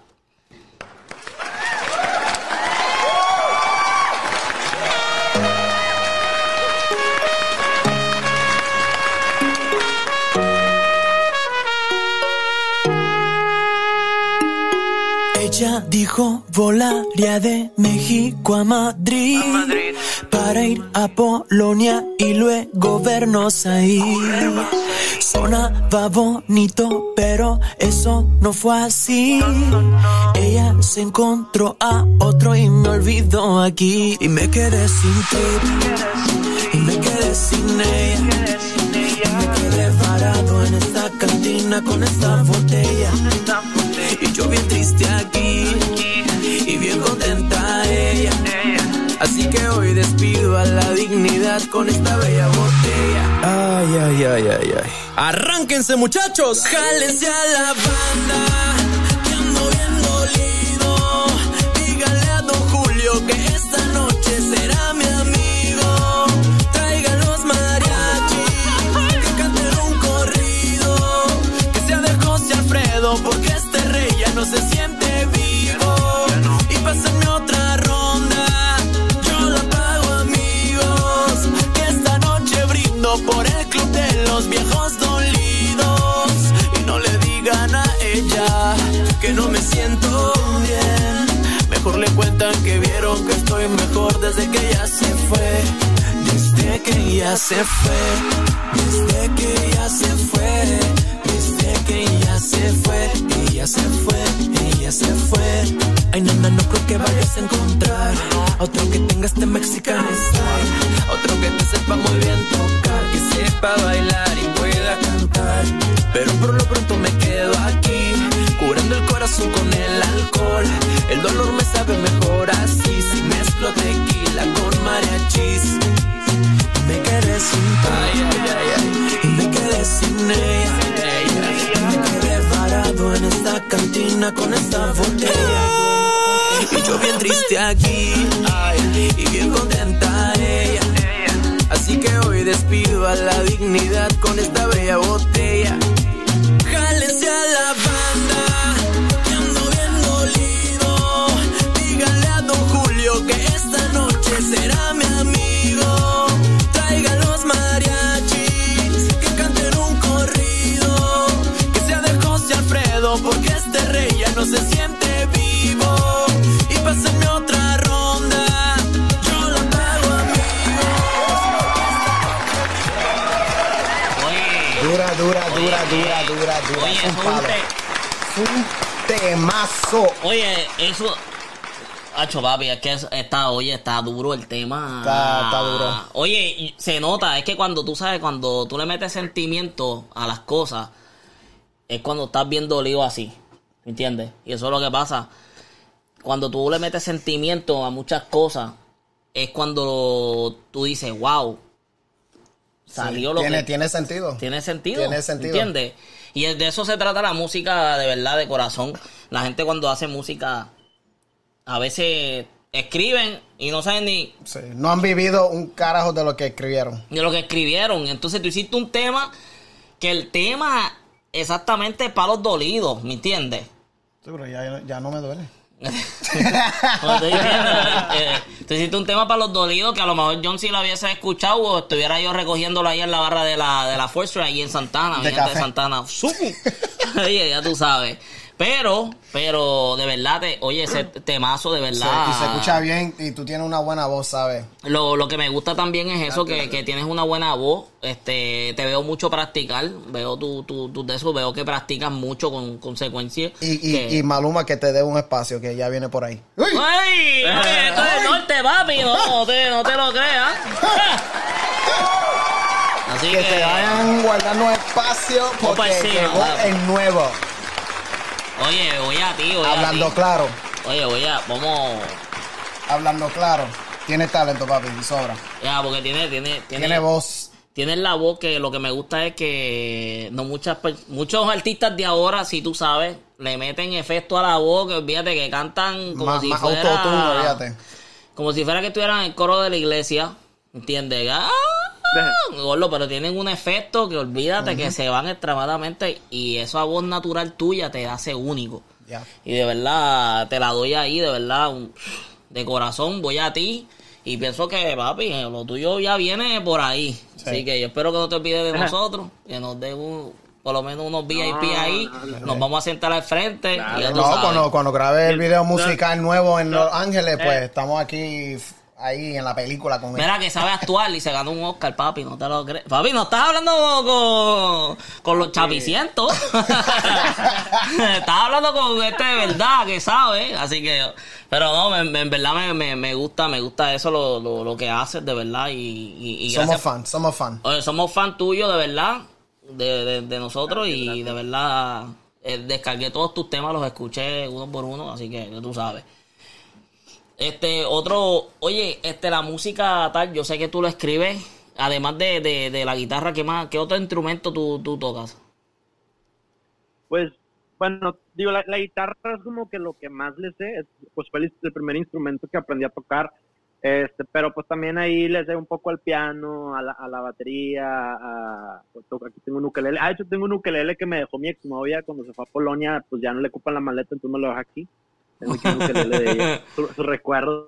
Speaker 5: Ella dijo volaría de México a Madrid, para ir a Polonia y luego vernos ahí. Sonaba bonito, pero eso no fue así. Ella se encontró a otro y me olvidó aquí. Y me quedé sin ti, y me quedé sin ella. Y me quedé varado en esta cantina con esta botella. Y yo bien triste aquí, y bien contenta ella. Así que hoy despido a la dignidad con esta bella botella. Ay, ay, ay, ay, ay. Arránquense, muchachos. Jálense a la banda, que ando bien dolido. Dígale a don Julio que esta noche será mi amigo. Traigan los mariachis, que canten un corrido. Que sea de José Alfredo, porque este rey ya no se siente vivo. Y pásenme otra ronda, por el club de los viejos dolidos. Y no le digan a ella que no me siento bien. Mejor le cuentan que vieron que estoy mejor desde que ella se fue. Desde que ella se fue. Desde que ella se fue. Desde que ella se fue. Ella se fue. Ella se fue. Ay, nena, no creo que vayas a encontrar a otro que tenga este Mexican style, a otro que te sepa muy bien tocar, que sepa bailar y pueda cantar. Pero por lo pronto me quedo aquí, curando el corazón con el alcohol. El dolor me sabe mejor así, si mezclo tequila con mariachis. Me quedé sin ti, y me quedé sin ella. Y me quedé varado en esta cantina con esta botella. Y yo bien triste aquí, ay, y bien contenta ella. Así que hoy despido a la dignidad con esta bella botella. Jálense a la banda, que ando bien dolido. Díganle a don Julio que esta noche será mi amigo. Traigan los mariachis, que canten un corrido. Que sea de José Alfredo, porque este rey ya no se siente vivo. Y pásenme otra ronda, yo la pago, amigos.
Speaker 2: Oye,
Speaker 3: Dura.
Speaker 2: oye,
Speaker 3: Es un palo. Un temazo.
Speaker 2: oye, eso. Hacho, papi, es que está duro el tema.
Speaker 3: Está duro.
Speaker 2: Oye, y se nota, es que cuando tú sabes, cuando tú le metes sentimiento a las cosas, es cuando estás bien dolido así, ¿me entiendes? Y eso es lo que pasa. Cuando tú le metes sentimiento a muchas cosas, es cuando tú dices, wow, salió
Speaker 3: Sí,
Speaker 2: lo
Speaker 3: tiene,
Speaker 2: que...
Speaker 3: tiene sentido.
Speaker 2: Tiene sentido.
Speaker 3: Tiene sentido.
Speaker 2: ¿Entiendes? Y de eso se trata la música de verdad, de corazón. La gente cuando hace música, a veces escriben y no saben ni
Speaker 3: Sí, no han vivido un carajo de lo que escribieron.
Speaker 2: de lo que escribieron. Entonces tú hiciste un tema que el tema exactamente es para los dolidos, ¿me entiendes?
Speaker 3: Sí, pero ya no me duele.
Speaker 2: Como estoy diciendo, tú hiciste un tema para los dolidos que a lo mejor John si lo hubiese escuchado o estuviera yo recogiéndolo ahí en la barra de la Force ahí en Santana,
Speaker 3: De
Speaker 2: mi gente
Speaker 3: café.
Speaker 2: de Santana. Oye, ya tú sabes. Pero de verdad, oye, ese temazo de verdad.
Speaker 3: Y se escucha bien y tú tienes una buena voz, ¿sabes?
Speaker 2: Lo que me gusta también es eso, que tienes una buena voz. Te veo mucho practicar. Veo tu de eso, veo que practicas mucho con consecuencia.
Speaker 3: Y Maluma que te dé un espacio que ya viene por ahí. ¡Uy!
Speaker 2: ¡Ay! Esto es el norte, papi. No te lo creas. Así
Speaker 3: Que te vayan guardando espacio
Speaker 2: Vamos
Speaker 3: porque
Speaker 2: pa' encima,
Speaker 3: llegó
Speaker 2: papi.
Speaker 3: el nuevo.
Speaker 2: Oye, voy a ti.
Speaker 3: Hablando claro.
Speaker 2: Oye, vamos.
Speaker 3: Hablando claro. Tienes talento, papi, y sobra.
Speaker 2: Ya, porque
Speaker 3: Tiene voz.
Speaker 2: Tienes la voz que lo que me gusta es que no muchos artistas de ahora, si tú sabes, le meten efecto a la voz, que olvídate que cantan como si
Speaker 3: Más
Speaker 2: fuera
Speaker 3: autotune, olvídate.
Speaker 2: como si fuera que estuvieran en el coro de la iglesia, ¿entiendes? Gordo, pero tienen un efecto que olvídate que se van extremadamente y esa voz natural tuya te hace único.
Speaker 3: Ya.
Speaker 2: Y de verdad te la doy ahí, de verdad, de corazón voy a ti. Y pienso que, papi, lo tuyo ya viene por ahí.
Speaker 3: Sí.
Speaker 2: Así que yo espero que no te olvides de nosotros. Que nos den por lo menos unos VIP ahí. Nos vamos a sentar al frente. Y ya tú
Speaker 3: No,
Speaker 2: sabes.
Speaker 3: cuando grabe el video musical nuevo en Los Ángeles, pues estamos aquí ahí en la película con él.
Speaker 2: Mira que sabe actuar y se ganó un Oscar, papi, no te lo crees. Papi, no estás hablando con los chapicientos. Estás hablando con este de verdad que sabe, así que... Pero no, en verdad me gusta eso lo que haces, de verdad, y
Speaker 3: somos fan.
Speaker 2: Oye, somos fan tuyo, de verdad, de nosotros, y de verdad descargué todos tus temas, los escuché uno por uno, así que tú sabes. Oye, la música tal, yo sé que tú lo escribes, además de la guitarra, ¿qué otro instrumento tú tocas?
Speaker 4: Pues, bueno, digo, la guitarra es como que lo que más le sé, pues fue el primer instrumento que aprendí a tocar, pero pues también ahí le sé un poco al piano, a la batería, pues, aquí tengo un ukelele. De hecho tengo un ukelele que me dejó mi exnovia cuando se fue a Polonia, pues ya no le ocupan la maleta, entonces me lo dejo aquí. Tengo aquí un ukelele de ella, su recuerdo.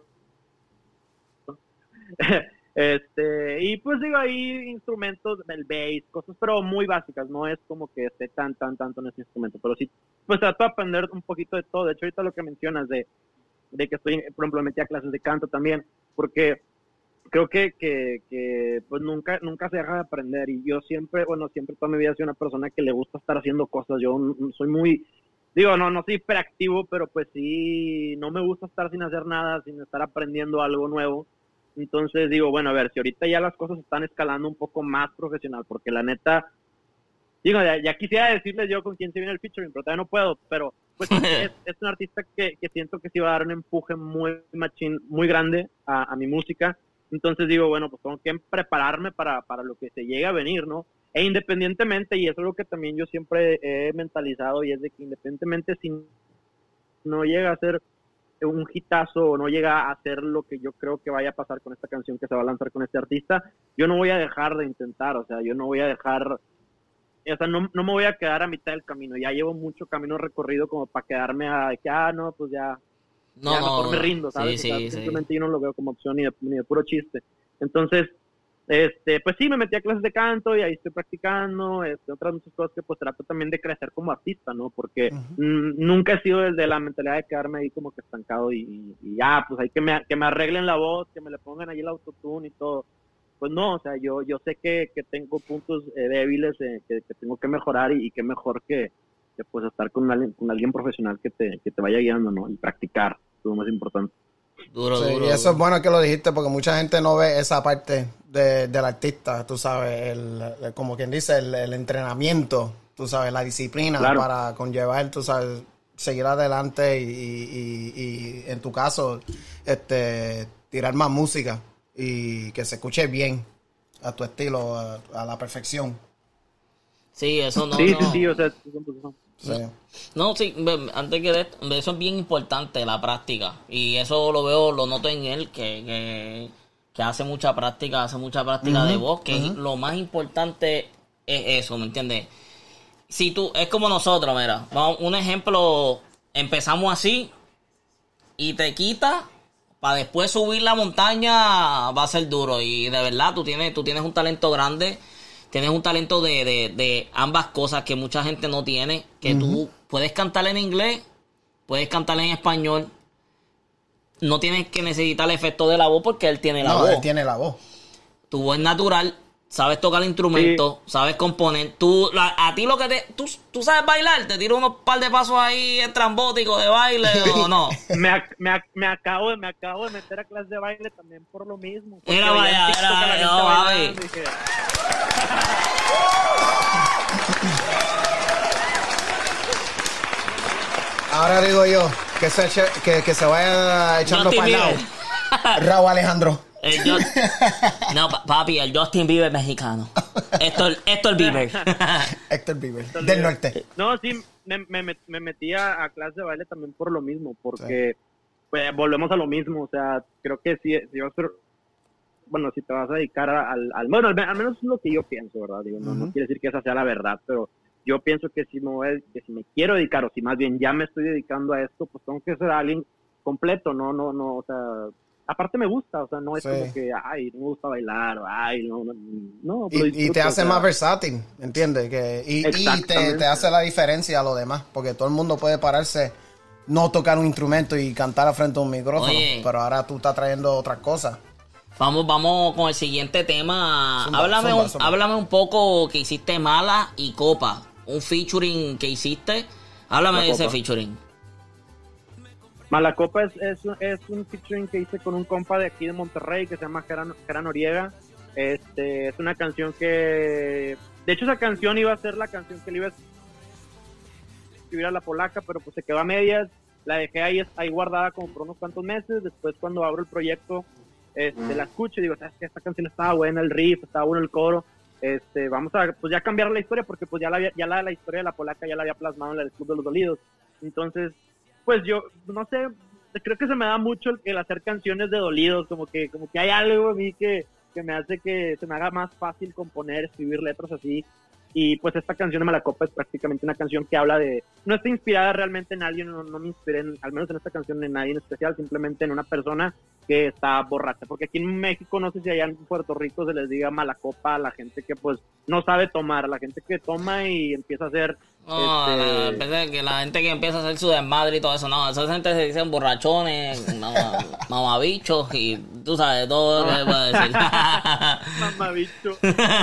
Speaker 4: Y pues digo, ahí instrumentos, el bass, cosas, pero muy básicas, no es como que esté tanto en ese instrumento, pero sí, pues trato de aprender un poquito de todo. De hecho, ahorita lo que mencionas de que estoy, por ejemplo, metí a clases de canto también, porque creo que pues nunca se deja de aprender, y yo siempre toda mi vida soy una persona que le gusta estar haciendo cosas. Yo soy muy, digo, no soy hiperactivo, pero pues sí, no me gusta estar sin hacer nada, sin estar aprendiendo algo nuevo. Entonces digo, bueno, a ver, si ahorita ya las cosas están escalando un poco más profesional, porque la neta, digo, ya quisiera decirles yo con quién se viene el featuring, pero todavía no puedo, pero pues es un artista que siento que sí va a dar un empuje muy grande a mi música. Entonces digo, bueno, pues tengo que prepararme para lo que se llegue a venir, ¿no? E independientemente, y eso es lo que también yo siempre he mentalizado, y es de que independientemente si no llega a ser un hitazo o no llega a hacer lo que yo creo que vaya a pasar con esta canción que se va a lanzar con este artista, yo no voy a dejar de intentar, o sea, yo no voy a dejar, o sea, no me voy a quedar a mitad del camino. Ya llevo mucho camino recorrido como para quedarme a que, no, pues ya mejor me rindo, ¿sabes?
Speaker 2: Sí,
Speaker 4: o sea, simplemente yo no lo veo como opción ni de puro chiste. Entonces, pues sí, me metí a clases de canto y ahí estoy practicando, otras muchas cosas que pues trato también de crecer como artista, ¿no? Porque nunca he sido desde la mentalidad de quedarme ahí como que estancado y ya, pues hay que me arreglen la voz, que me le pongan allí el autotune y todo. Pues no, o sea, yo sé que tengo puntos débiles que tengo que mejorar, y que mejor que pues estar con alguien profesional que te vaya guiando, ¿no? Y practicar, es lo más importante.
Speaker 2: Duro.
Speaker 3: Y eso es bueno que lo dijiste, porque mucha gente no ve esa parte del artista, tú sabes, como quien dice, el entrenamiento, tú sabes, la disciplina, claro, para conllevar, tú sabes, seguir adelante y en tu caso, tirar más música y que se escuche bien a tu estilo, a la perfección.
Speaker 2: Sí, eso no.
Speaker 4: Sí, o sea,
Speaker 3: sí.
Speaker 2: No, sí, antes que de esto, eso es bien importante, la práctica. Y eso lo noto en él, que hace mucha práctica de voz, que lo más importante es eso, ¿me entiendes? Si tú, es como nosotros, mira, vamos, un ejemplo, empezamos así y te quita, para después subir la montaña va a ser duro. Y de verdad, tú tienes un talento grande. Tienes un talento de ambas cosas que mucha gente no tiene, que tú puedes cantar en inglés, puedes cantar en español, no tienes que necesitar el efecto de la voz porque él tiene la voz.
Speaker 3: Él tiene la voz.
Speaker 2: Tu voz es natural, sabes tocar el instrumento, sabes componer. A ti lo que tú sabes bailar, te tiro unos par de pasos ahí estrambóticos de baile o no.
Speaker 4: me acabo de meter a clase de baile también por lo mismo.
Speaker 2: Mira, vaya,
Speaker 3: Ahora digo yo, que se vaya echando para el lado. Raúl Alejandro.
Speaker 2: No, papi, el Justin Bieber mexicano. Héctor Bieber.
Speaker 3: Héctor Bieber, del norte.
Speaker 4: No, sí, me metí a clase de baile también por lo mismo, porque pues, volvemos a lo mismo. O sea, creo que si vas a ser, bueno, si te vas a dedicar al menos es lo que yo pienso, ¿verdad? Digo, no quiere decir que esa sea la verdad, pero yo pienso que si me quiero dedicar, o si más bien ya me estoy dedicando a esto, pues tengo que ser alguien completo, no, o sea, aparte me gusta, o sea, no es como que, no me gusta bailar, no.
Speaker 3: Y te hace más versátil, ¿entiendes? Y te hace la diferencia a lo demás, porque todo el mundo puede pararse no tocar un instrumento y cantar frente a un micrófono.
Speaker 2: Oye.
Speaker 3: Pero ahora tú estás trayendo otras cosas.
Speaker 2: Vamos con el siguiente tema.
Speaker 3: Zumba.
Speaker 2: Háblame un poco que hiciste Mala y Copa. Un featuring que hiciste. Háblame de ese featuring.
Speaker 4: Mala Copa es un featuring que hice con un compa de aquí de Monterrey que se llama Jera Noriega. Es una canción que... De hecho, esa canción iba a ser la canción que le iba a escribir a la polaca, pero pues se quedó a medias. La dejé ahí guardada como por unos cuantos meses. Después, cuando abro el proyecto, la escucho y digo, ¿sabes qué? Esta canción estaba buena, el riff, estaba bueno el coro. Vamos a pues ya cambiar la historia, porque pues la historia de la polaca ya la había plasmado en el Club de los Dolidos. Entonces, pues yo, no sé, creo que se me da mucho el hacer canciones de dolidos, como que hay algo en mí que me hace que se me haga más fácil componer, escribir letras así. Y pues esta canción de Mala Copa es prácticamente una canción que habla de... No está inspirada realmente en alguien, no me inspiré, al menos en esta canción, en nadie en especial, simplemente en una persona que está borracha. Porque aquí en México, no sé si allá en Puerto Rico se les diga Mala Copa a la gente que pues no sabe tomar, a la gente que toma y empieza a hacer...
Speaker 2: Que la gente que empieza a hacer su desmadre y todo eso, no, esa gente se dicen borrachones, mamabichos y tú sabes todo lo que se puede decir.
Speaker 4: Mamabicho.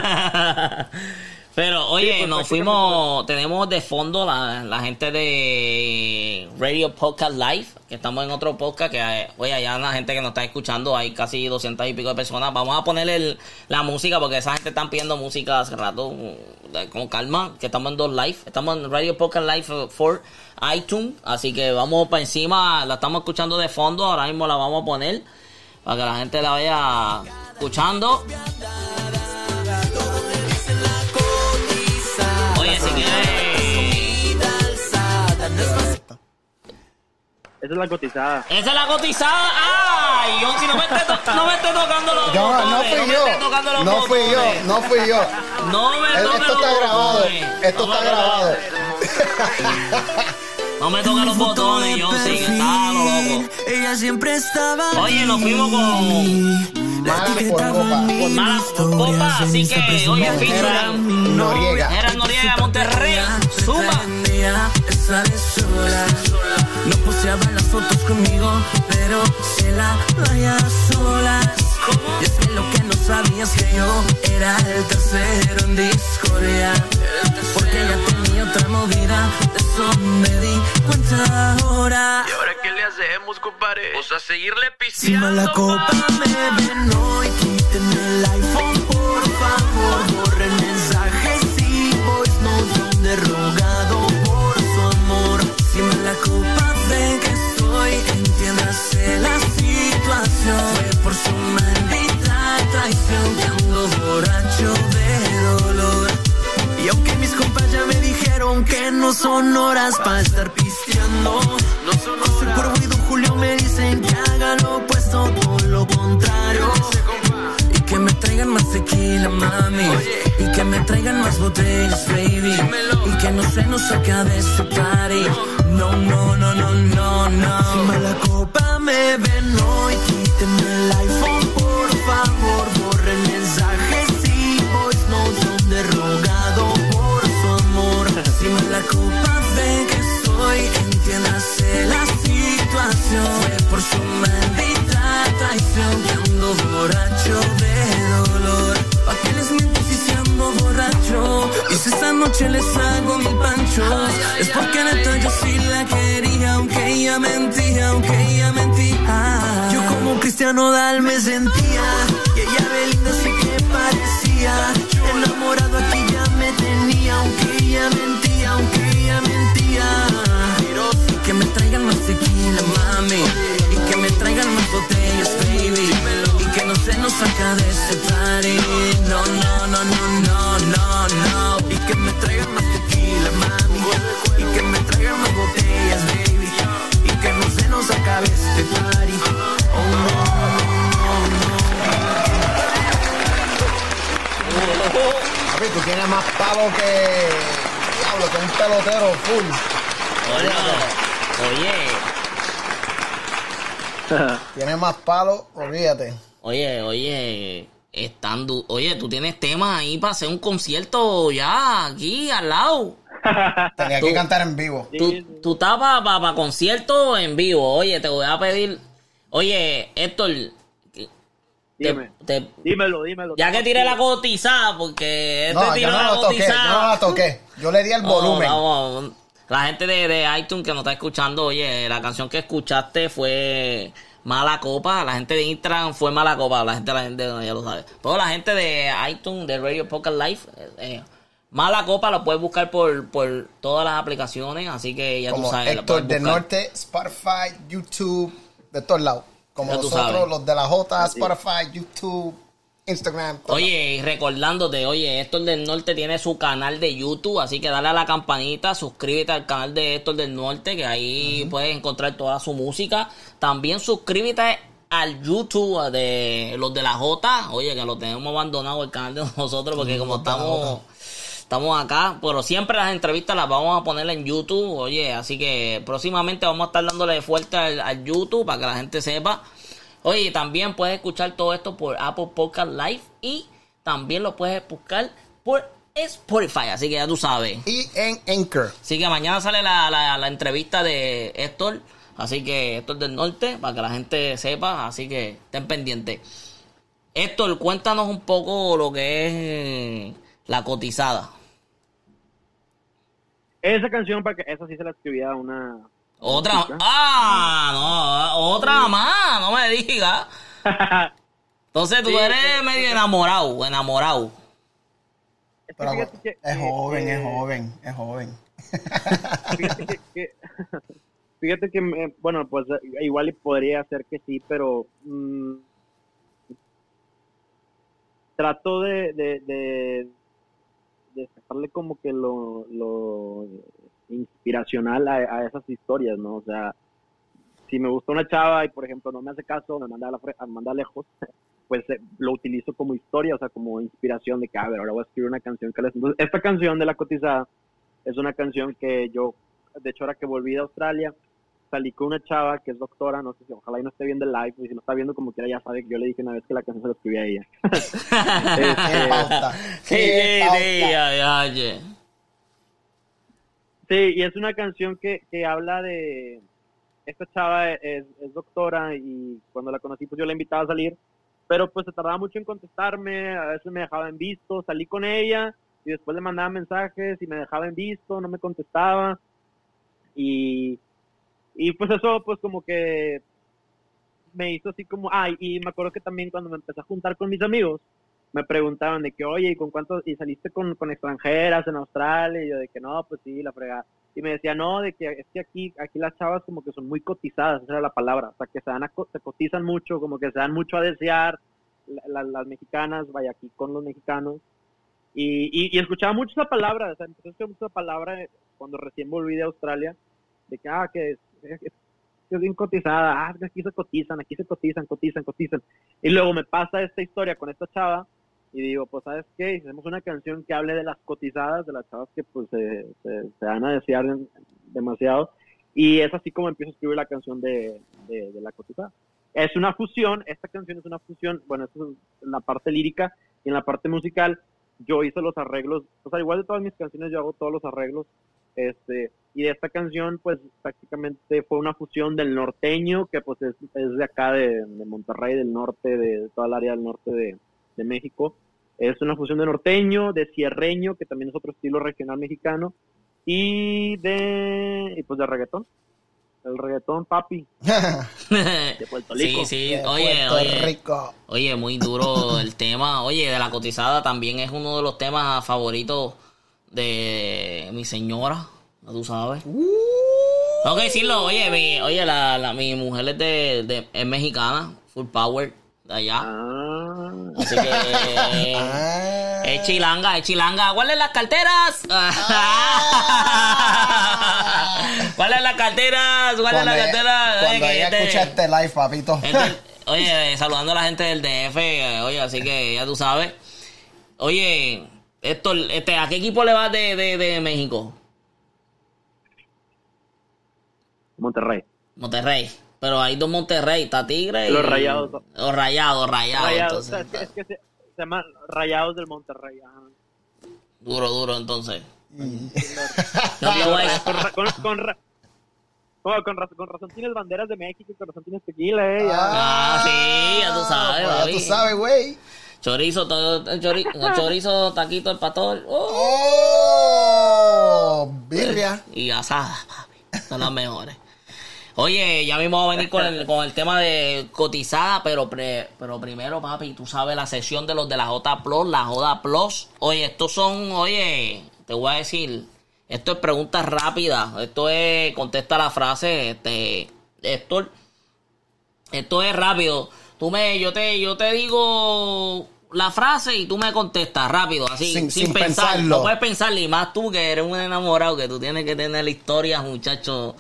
Speaker 2: Pero oye,
Speaker 4: Sí, pues,
Speaker 2: nos fuimos, tenemos de fondo la gente de Radio Podcast Live, que estamos en otro podcast, que oye, allá la gente que nos está escuchando, hay casi 200 y pico de personas. Vamos a ponerle la música, porque esa gente están pidiendo música hace rato, con calma, que estamos en dos live, estamos en Radio Podcast Live for iTunes, así que vamos para encima, la estamos escuchando de fondo, ahora mismo la vamos a poner, para que la gente la vaya escuchando. Oye, si quieres.
Speaker 4: Esa es la cotizada.
Speaker 2: Esa es la cotizada. ¡Ay! Yo, si no me esté tocando los botones.
Speaker 3: No fui yo.
Speaker 2: No me toques
Speaker 3: Esto
Speaker 2: los
Speaker 3: está grabado.
Speaker 2: botones.
Speaker 3: Esto está grabado.
Speaker 2: No me toques los botones, yo sí, que estaba loco.
Speaker 5: Ella siempre estaba.
Speaker 2: Oye, nos fuimos con Mala por Copa, así que oye, featuring
Speaker 3: Noriega.
Speaker 2: Noriega, Monterrey, suma.
Speaker 5: Esa de sola. No poseaba las fotos conmigo, pero se la vaya solas. Y es que lo que no sabías que yo era el tercero en discordia, porque ella tenía otra movida, de eso me di cuenta ahora.
Speaker 6: ¿Y ahora qué le hacemos, compadre? Pues a seguirle
Speaker 5: Si
Speaker 6: pisteando.
Speaker 5: Mala Copa me ven hoy, quiten el iPhone, por favor, borren mensajes y voice notes donde he rogado por su amor. Si Mala Copa ve que estoy, entiéndase la situación. Fue por su maldita traición que ando borracho de dolor. Y aunque mis compas ya me dijeron que no son horas para estar pisteando, no soy Cuervo y Don Julio me dicen que haga lo opuesto, todo lo contrario. Y que me traigan más tequila, mami. Y que me traigan más botellas, baby. Y que no se nos saca de este party. No. Si Mala Copa me ven hoy, quítenme el iPhone, por favor, borren mensajes y voice notes donde he rogado por su amor. Si Mala Copa ve que estoy, entiéndase la situación. Fue por su maldita traición que ando borracho de dolor. ¿Pa' qué les miento si se ando borracho? Y si esta noche les hago mil panchos, es porque neta yo sí la quería, aunque ella mentía, Yo como Cristiano Dal me sentía, y ella Belinda sí que parecía. Enamorado aquí ya me tenía, aunque ella mentía. Y que me traigan más tequila, mami. Y que me traigan más botellas, baby. Y que no se nos saca de este party. No. Y que me traigan más tequila, mami. Y que me traigan más botellas, baby. Y que no se nos acabe este party. Oh no.
Speaker 3: Papi, tú tienes más palo que... Diablo, que un pelotero full.
Speaker 2: Oye.
Speaker 3: Tienes más palo, olvídate.
Speaker 2: Oye, oye, tú tienes temas ahí para hacer un concierto ya aquí al lado.
Speaker 3: Tenía que cantar en vivo.
Speaker 2: Tú estás para conciertos en vivo. Oye, te voy a pedir. Oye, Héctor.
Speaker 4: Dímelo.
Speaker 2: Ya que tiré la cotizada, porque
Speaker 3: yo no la toqué. Yo le di el volumen.
Speaker 2: No. La gente de iTunes que nos está escuchando, oye, la canción que escuchaste fue Mala Copa. La gente de Instagram fue Mala Copa. La gente ya lo sabe. Pero la gente de iTunes, de Radio Podcast Live, Mala Copa lo puedes buscar por todas las aplicaciones. Así que ya
Speaker 3: como
Speaker 2: tú sabes.
Speaker 3: Héctor del Norte, Spotify, YouTube, de todos lados. Como nosotros, los de la J, Spotify, YouTube, Instagram.
Speaker 2: Oye, y recordándote, Héctor del Norte tiene su canal de YouTube, así que dale a la campanita, suscríbete al canal de Héctor del Norte, que ahí puedes encontrar toda su música. También suscríbete al YouTube de los de la J, oye, que lo tenemos abandonado el canal de nosotros, porque como estamos acá, pero siempre las entrevistas las vamos a poner en YouTube, oye, así que próximamente vamos a estar dándole fuerte al YouTube para que la gente sepa. Oye, también puedes escuchar todo esto por Apple Podcast Live y también lo puedes buscar por Spotify, así que ya tú sabes.
Speaker 3: Y en Anchor.
Speaker 2: Así que mañana sale la entrevista de Héctor, así que Héctor del Norte, para que la gente sepa, así que estén pendientes. Héctor, cuéntanos un poco lo que es La Cotizada.
Speaker 4: Esa canción, esa sí se la escribía a una...
Speaker 2: Otra, otra más, no me digas. Entonces tú eres medio enamorado.
Speaker 3: Pero es joven.
Speaker 4: Fíjate que, bueno, pues igual podría ser que sí, pero trato de sacarle como que lo inspiracional a esas historias, ¿no? O sea, si me gusta una chava y, por ejemplo, no me hace caso, me manda lejos, pues lo utilizo como historia, o sea, como inspiración de que, a ver, ahora voy a escribir una canción que les... Entonces, esta canción de La Cotizada es una canción que yo, de hecho, ahora que volví de Australia, salí con una chava que es doctora, no sé si, ojalá y no esté viendo el live, y si no está viendo como quiera ya sabe que yo le dije una vez que la canción se la escribí a ella. Sí, y es una canción que habla de... Esta chava es doctora y cuando la conocí pues yo la invitaba a salir, pero pues se tardaba mucho en contestarme, a veces me dejaba en visto, salí con ella y después le mandaba mensajes y me dejaba en visto, no me contestaba y pues eso pues como que me hizo así como... y me acuerdo que también cuando me empecé a juntar con mis amigos, me preguntaban de que, oye, ¿y con cuántos? ¿Y saliste con extranjeras en Australia? Y yo de que no, pues sí, la fregada. Y me decía, no, de que es que aquí las chavas como que son muy cotizadas, esa era la palabra. O sea, que se cotizan mucho, como que se dan mucho a desear. Las mexicanas, vaya, aquí con los mexicanos. Y escuchaba mucho esa palabra, o sea, empecé a escuchar mucho esa palabra cuando recién volví de Australia, de que, es bien cotizada, aquí se cotizan. Y luego me pasa esta historia con esta chava, y digo, pues, ¿sabes qué? Hacemos una canción que hable de las cotizadas, de las chavas que, pues, se dan a desear demasiado. Y es así como empiezo a escribir la canción de La Cotizada. Es una fusión, esta canción es una fusión, bueno, esto es en la parte lírica, y en la parte musical yo hice los arreglos, o sea, igual de todas mis canciones yo hago todos los arreglos, y de esta canción, pues, prácticamente fue una fusión del norteño, que, pues, es de acá, de Monterrey, del norte, de toda el área del norte de México. Es una fusión de norteño, de sierreño, que también es otro estilo regional mexicano, y pues de reggaetón. El reggaetón, papi. De Puerto Rico.
Speaker 2: Sí.
Speaker 3: Rico.
Speaker 2: Oye, muy duro el tema. Oye, de La Cotizada también es uno de los temas favoritos de mi señora, tú sabes. Tengo que decirlo, oye, mi mujer es mexicana, full power, de allá. Así que es chilanga. ¿Cuáles las carteras? ¿Cuáles las carteras?
Speaker 3: Cuando ella escucha este live, papito.
Speaker 2: Oye, saludando a la gente del DF, oye, así que ya tú sabes. Oye, Héctor, ¿a qué equipo le vas de México?
Speaker 4: Monterrey.
Speaker 2: Pero hay dos Monterrey, está Tigre y...
Speaker 4: Los Rayados.
Speaker 2: Los Rayados.
Speaker 4: Rayados,
Speaker 2: entonces,
Speaker 4: es que se llaman Rayados del Monterrey. Ajá.
Speaker 2: Duro, entonces. No te voy a...
Speaker 4: Con razón tienes banderas de México y con razón tienes tequila,
Speaker 2: sí, ya tú sabes,
Speaker 3: pues
Speaker 2: papi.
Speaker 3: ya tú sabes, güey.
Speaker 2: Chorizo, chorizo, taquito, el pastor.
Speaker 3: Birria.
Speaker 2: Y asada, papi. Son las mejores. Oye, ya mismo vamos a venir con el tema de cotizada, pero primero, papi, tú sabes la sesión de los de la J Plus, la Joda Plus. Oye, te voy a decir, esto es preguntas rápidas, esto es, contesta la frase, esto es rápido. Yo te digo la frase y tú me contestas rápido, así, sin pensar.
Speaker 3: Pensarlo.
Speaker 2: No puedes pensar, ni más tú que eres un enamorado, que tú tienes que tener historias, muchachos.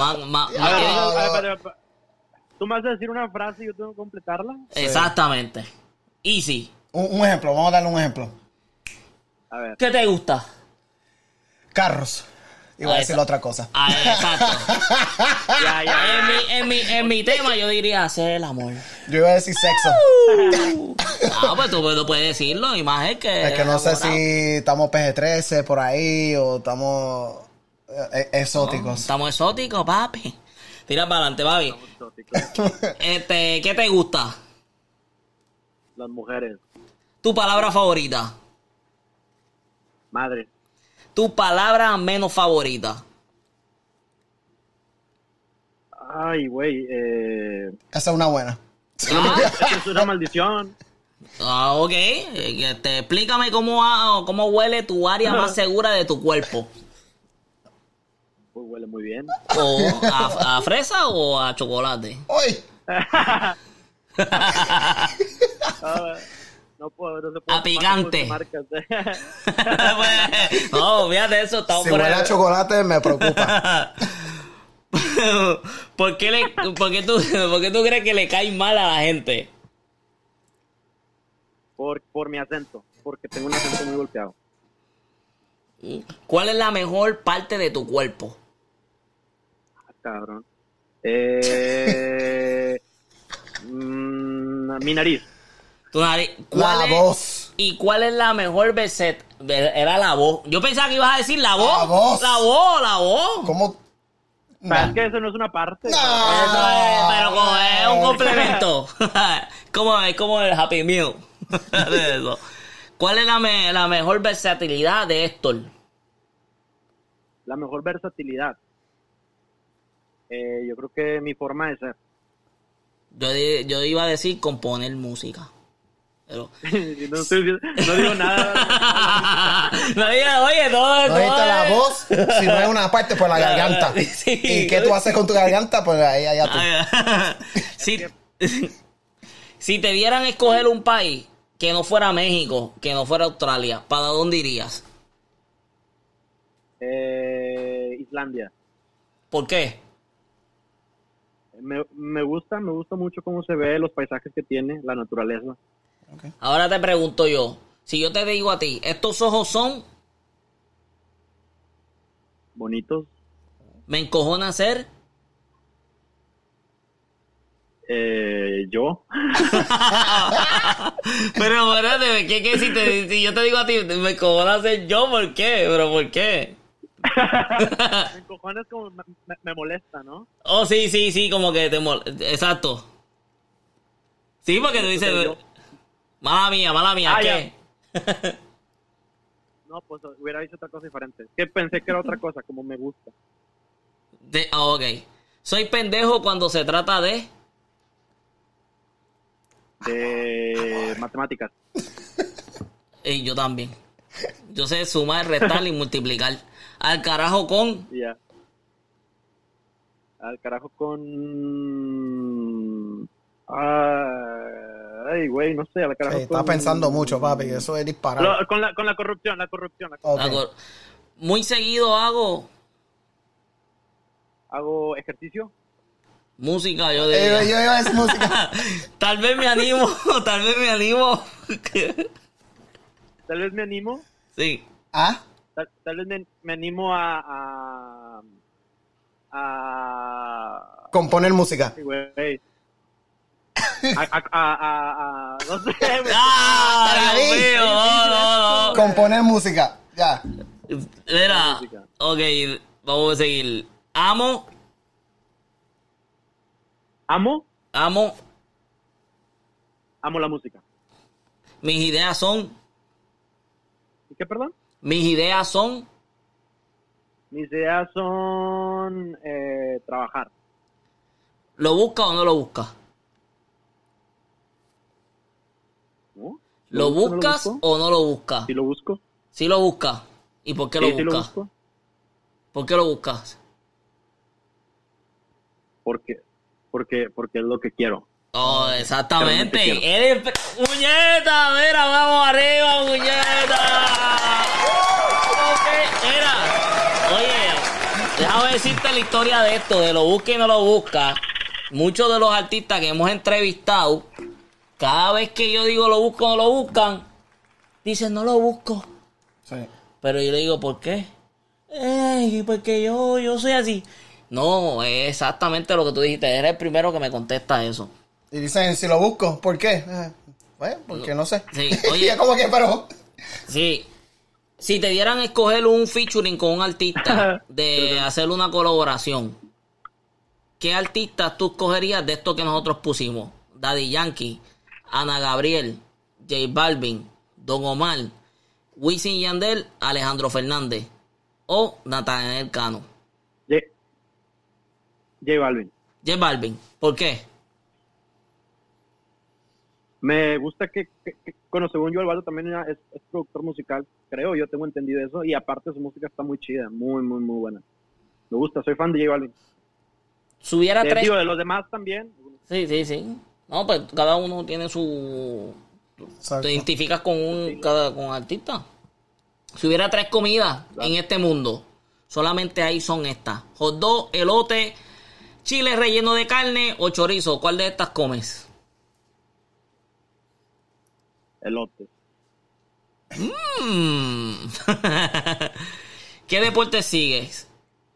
Speaker 4: ¿Tú me vas a decir una frase y yo tengo que completarla?
Speaker 2: Exactamente. Easy.
Speaker 3: Un ejemplo, vamos a darle un ejemplo.
Speaker 4: A ver.
Speaker 2: ¿Qué te gusta?
Speaker 3: Carros. Iba a decir otra cosa.
Speaker 2: Exacto. En mi tema yo diría hacer el amor.
Speaker 3: Yo iba a decir sexo.
Speaker 2: Pues tú puedes decirlo, y más es que
Speaker 3: no sé si estamos PG-13 por ahí o estamos exóticos.
Speaker 2: Estamos exóticos, papi. Tira para adelante, papi. ¿Qué te gusta?
Speaker 4: Las mujeres.
Speaker 2: ¿Tu palabra favorita?
Speaker 4: Madre.
Speaker 2: ¿Tu palabra menos favorita?
Speaker 4: Ay, güey.
Speaker 3: Esa es una buena.
Speaker 4: Es una maldición.
Speaker 2: Ok. Explícame cómo huele tu área más segura de tu cuerpo.
Speaker 4: Pues huele muy bien.
Speaker 2: ¿O a fresa o a chocolate?
Speaker 3: ¡Uy!
Speaker 4: No se puede
Speaker 2: a picante. No, fíjate eso.
Speaker 3: Si huele a chocolate me preocupa.
Speaker 2: ¿Por qué tú crees que le cae mal a la gente?
Speaker 4: Por mi acento. Porque tengo un acento muy golpeado.
Speaker 2: ¿Cuál es la mejor parte de tu cuerpo?
Speaker 4: Cabrón. Mi nariz.
Speaker 2: Tu nariz.
Speaker 3: La voz.
Speaker 2: ¿Y cuál es la mejor veset? Era la voz. Yo pensaba que ibas a decir la voz.
Speaker 3: La voz.
Speaker 2: La voz.
Speaker 3: ¿Cómo?
Speaker 4: No. Es que eso no es una parte.
Speaker 3: No.
Speaker 2: Pero como es un complemento. Es como el Happy Meal. Eso. ¿Cuál es la mejor versatilidad de Héctor?
Speaker 4: La mejor versatilidad. Yo creo que mi forma de ser.
Speaker 2: Yo iba a decir componer música. Pero...
Speaker 4: no digo nada.
Speaker 2: No digas, oye, todo.
Speaker 3: No dijiste la voz, si no es una parte, pues la garganta.
Speaker 2: Sí.
Speaker 3: ¿Y qué tú haces con tu garganta? Pues ahí allá tú.
Speaker 2: Si te dieran a escoger un país que no fuera México, que no fuera Australia, ¿para dónde irías?
Speaker 4: Islandia.
Speaker 2: ¿Por qué?
Speaker 4: Me gusta mucho cómo se ve, los paisajes que tiene, la naturaleza.
Speaker 3: Okay.
Speaker 2: Ahora te pregunto yo, si yo te digo a ti, estos ojos son...
Speaker 4: Bonitos.
Speaker 2: ¿Me encojona ser?
Speaker 4: Yo.
Speaker 2: Pero espérate, ¿qué si yo te digo a ti, me encojona ser yo? ¿Por qué? ¿Pero por qué?
Speaker 4: Me encojones como me molesta, ¿no?
Speaker 2: Oh, sí, como que te molesta. Exacto. Sí, porque tú dices... Mala mía, ¿qué?
Speaker 4: No, pues hubiera dicho otra cosa diferente. Que pensé que era otra cosa, como me gusta.
Speaker 2: Ok. Soy pendejo cuando se trata de
Speaker 4: matemáticas.
Speaker 2: Y yo también. Yo sé sumar, restar y multiplicar. Al carajo con...
Speaker 4: Ya. Al carajo con... Ay, güey, no sé, al carajo
Speaker 3: con... Está pensando mucho, papi, eso es disparar.
Speaker 4: Con la corrupción.
Speaker 3: Okay.
Speaker 2: Muy seguido hago
Speaker 4: ejercicio.
Speaker 2: Música, yo diría.
Speaker 3: Yo iba a decir música.
Speaker 2: Tal vez me animo.
Speaker 4: Tal vez me animo.
Speaker 2: Sí.
Speaker 3: ¿Ah?
Speaker 4: Tal vez me animo a
Speaker 3: componer música.
Speaker 4: Sí, güey. No sé.
Speaker 2: Dios mío, no.
Speaker 3: Componer música, ya.
Speaker 2: Mira, ok, vamos a seguir. Amo
Speaker 4: la música.
Speaker 2: Mis ideas son.
Speaker 4: ¿Y qué, perdón?
Speaker 2: Mis ideas son.
Speaker 4: Trabajar.
Speaker 2: ¿Lo busca o no lo busca?
Speaker 4: ¿No?
Speaker 2: ¿Lo buscas o no lo buscas?
Speaker 4: Sí lo busco.
Speaker 2: Sí lo busca. ¿Y por qué lo buscas?
Speaker 4: Sí lo busco.
Speaker 2: ¿Por qué lo buscas?
Speaker 4: Porque es lo que quiero.
Speaker 2: Oh, exactamente. Eres muñeta, mira, vamos arriba, muñeta. Mira, oye, déjame decirte la historia de esto, de lo busca y no lo busca. Muchos de los artistas que hemos entrevistado, cada vez que yo digo lo busco o no lo buscan, dicen no lo busco.
Speaker 3: Sí.
Speaker 2: Pero yo le digo, ¿por qué? Porque yo soy así. No, es exactamente lo que tú dijiste. Eres el primero que me contesta eso.
Speaker 3: Y dicen, si lo busco, ¿por qué? Bueno, porque no sé.
Speaker 2: Sí, oye.
Speaker 3: ¿Cómo que, pero?
Speaker 2: Sí. Si te dieran a escoger un featuring con un artista, de hacer una colaboración, ¿qué artistas tú escogerías de estos que nosotros pusimos? Daddy Yankee, Ana Gabriel, J Balvin, Don Omar, Wisin y Yandel, Alejandro Fernández o Natanael Cano.
Speaker 4: J Balvin.
Speaker 2: J Balvin, ¿por qué?
Speaker 4: Me gusta que bueno, según yo, el vato también es productor musical, creo, yo tengo entendido eso, y aparte su música está muy chida, muy, muy, muy buena. Me gusta, soy fan de J Balvin.
Speaker 2: Subiera tres...
Speaker 4: Digo, de los demás también.
Speaker 2: Sí. No, pues cada uno tiene su...
Speaker 3: Exacto.
Speaker 2: Te identificas con con artista. Si hubiera 3 comidas en este mundo, solamente ahí son estas: hot dog, elote, chile relleno de carne o chorizo. ¿Cuál de estas comes?
Speaker 4: Elote.
Speaker 2: ¿Qué deporte sigues?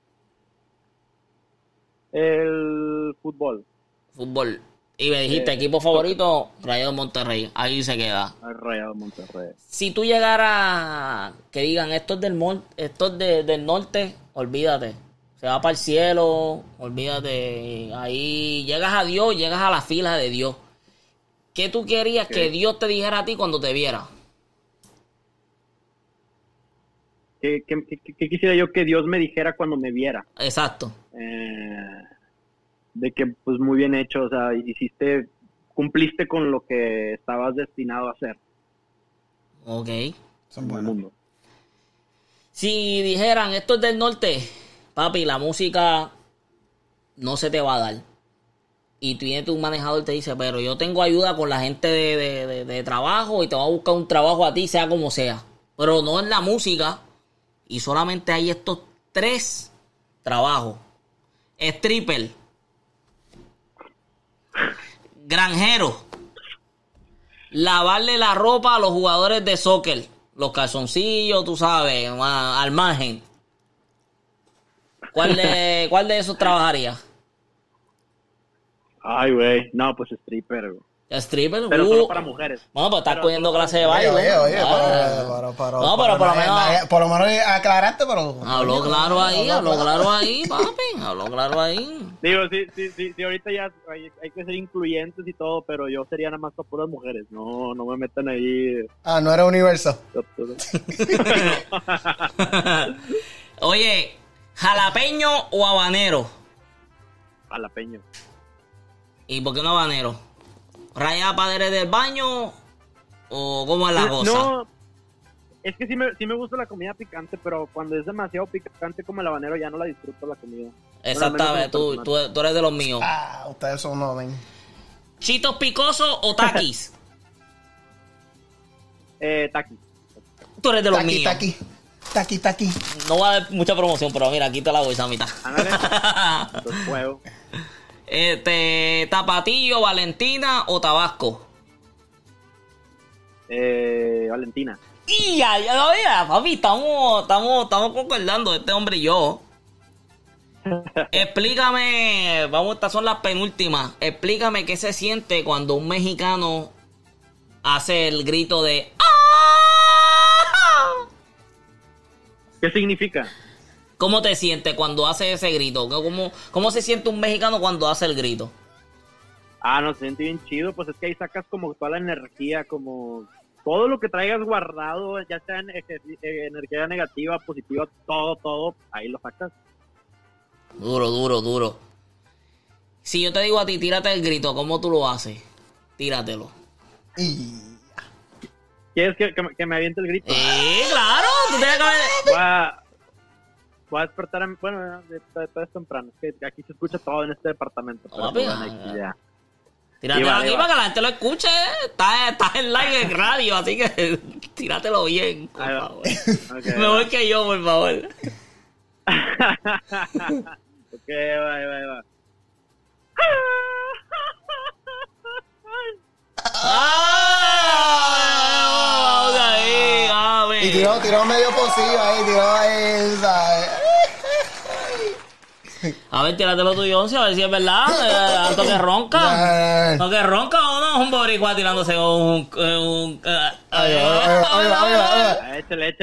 Speaker 4: El fútbol.
Speaker 2: Fútbol. Y me dijiste, equipo favorito, Rayados Monterrey. Ahí se queda.
Speaker 4: Rayados Monterrey.
Speaker 2: Si tú llegaras, que digan, esto es del norte, olvídate. Se va para el cielo, olvídate. Ahí llegas a Dios, llegas a la fila de Dios. ¿Qué tú querías que Dios te dijera a ti cuando te viera?
Speaker 4: ¿Qué quisiera yo que Dios me dijera cuando me viera?
Speaker 2: Exacto.
Speaker 4: De que, pues, muy bien hecho, o sea, cumpliste con lo que estabas destinado a hacer.
Speaker 2: Ok.
Speaker 3: Son
Speaker 4: en el mundo.
Speaker 2: Si dijeran, esto es del norte, papi, la música no se te va a dar. Y tú tienes un manejador y te dice, pero yo tengo ayuda con la gente de trabajo y te va a buscar un trabajo a ti, sea como sea. Pero no en la música. Y solamente hay estos 3 trabajos. Stripper, granjero, lavarle la ropa a los jugadores de soccer, los calzoncillos, tú sabes, al margen. ¿Cuál de esos trabajaría?
Speaker 4: Ay, güey, no, pues stripper, güey.
Speaker 2: Stripper,
Speaker 4: pero solo para mujeres.
Speaker 2: Bueno, pues estás cogiendo clase de baile.
Speaker 3: Oye,
Speaker 2: pero por lo menos...
Speaker 3: Por lo menos aclaraste, pero...
Speaker 2: Habló claro ahí, papi. Habló claro ahí.
Speaker 4: Digo, sí, ahorita ya hay que ser incluyentes y todo, pero yo sería nada más para puras mujeres. No me metan ahí...
Speaker 3: no era universo.
Speaker 2: Oye, ¿jalapeño o habanero?
Speaker 4: Jalapeño.
Speaker 2: ¿Y por qué no habanero? ¿Raya padres del baño o cómo es la cosa?
Speaker 4: No, es que sí me gusta la comida picante, pero cuando es demasiado picante como el habanero ya no la disfruto la comida.
Speaker 2: Exactamente,
Speaker 4: bueno,
Speaker 2: tú eres de los míos.
Speaker 3: Ustedes son uno, ven.
Speaker 2: ¿Chitos picosos o taquis?
Speaker 4: Taquis.
Speaker 2: Tú eres de los míos.
Speaker 3: Taqui.
Speaker 2: No va a dar mucha promoción, pero mira, aquí te la voy esa mitad.
Speaker 4: Ándale. Fuego.
Speaker 2: Tapatillo, Valentina o Tabasco.
Speaker 4: Valentina.
Speaker 2: Y ya lo veía, papi, estamos concordando, este hombre y yo. Explícame, estas son las penúltimas. Explícame qué se siente cuando un mexicano hace el grito de ¡ah!
Speaker 4: ¿Qué significa?
Speaker 2: ¿Cómo te sientes cuando haces ese grito? ¿Cómo se siente un mexicano cuando hace el grito?
Speaker 4: No, se siente bien chido, pues es que ahí sacas como toda la energía, como todo lo que traigas guardado, ya sea energía negativa, positiva, todo, ahí lo sacas.
Speaker 2: Duro. Si yo te digo a ti, tírate el grito, ¿cómo tú lo haces? Tíratelo.
Speaker 4: ¿Quieres que me aviente el grito?
Speaker 2: Claro, tú tienes que ver.
Speaker 4: Voy a despertar, bueno, todo es temprano, es que aquí se escucha todo en este departamento. Ya.
Speaker 2: Tíratelo aquí para que la gente lo escuche. Estás en live en radio, así que tíratelo bien, por favor. Okay, mejor que yo, por favor.
Speaker 4: Ok, va.
Speaker 3: Y tiró medio pocillo ahí, ¿sabes?
Speaker 2: A ver, tíratelo tú, Jonsi, a ver si es verdad. Tanto que ronca. ¿No que ronca o no? Es un boricua tirándose un...
Speaker 4: Échale.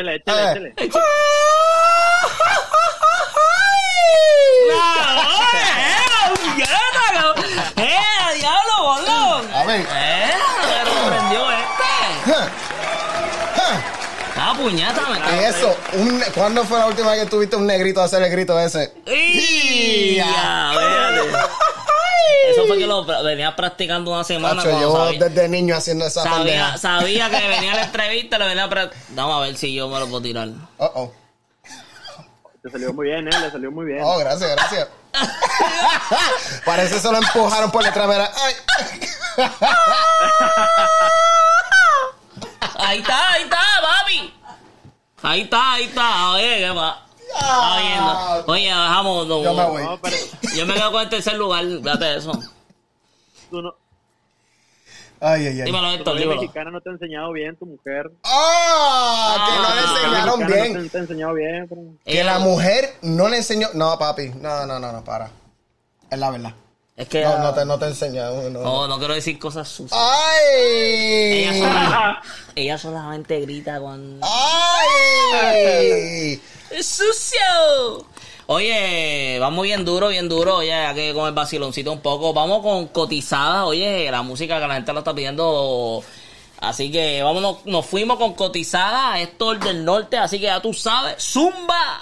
Speaker 2: ¡Diablo, bolón!
Speaker 3: A ver.
Speaker 2: Me sorprendió puñeta, me cago.
Speaker 3: Eso, ¿cuándo fue la última vez que tuviste un negrito hacer el grito ese?
Speaker 2: Eso fue que lo venía practicando una semana.
Speaker 3: Yo desde niño haciendo esa pendeja.
Speaker 2: Sabía que venía a la entrevista, le venía a vamos a ver si yo me lo puedo tirar.
Speaker 4: Te salió muy bien, le salió muy bien.
Speaker 3: Gracias. Parece que se lo empujaron por detrás. Ay.
Speaker 2: Ahí está, papi. Ahí está. Oye, ¿qué va? Oye, dejamos.
Speaker 3: Yo me voy.
Speaker 2: Yo me quedo con el tercer lugar. Date eso.
Speaker 4: Tú no.
Speaker 3: Ay.
Speaker 2: Dímelo, Héctor,
Speaker 4: La mexicana no te ha enseñado bien, tu mujer.
Speaker 3: Que no le enseñaron bien.
Speaker 4: No te ha enseñado bien. Pero...
Speaker 3: Que la mujer no le enseñó. No, papi. No, para. Es la verdad.
Speaker 2: Es que
Speaker 3: no te enseñó.
Speaker 2: No quiero decir cosas sucias.
Speaker 3: ¡Ay!
Speaker 2: Ella solamente grita cuando...
Speaker 3: ¡Ay!
Speaker 2: ¡Es sucio! Oye, vamos bien duro. Oye, hay que con el vaciloncito un poco. Vamos con Cotizada. Oye, la música que la gente lo está pidiendo. Así que vámonos, nos fuimos con Cotizada, Héctor del Norte. Así que ya tú sabes, ¡zumba!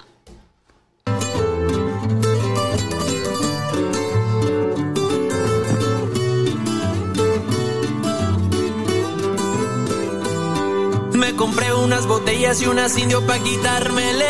Speaker 5: Me compré unas botellas y unas indio pa' quitarme el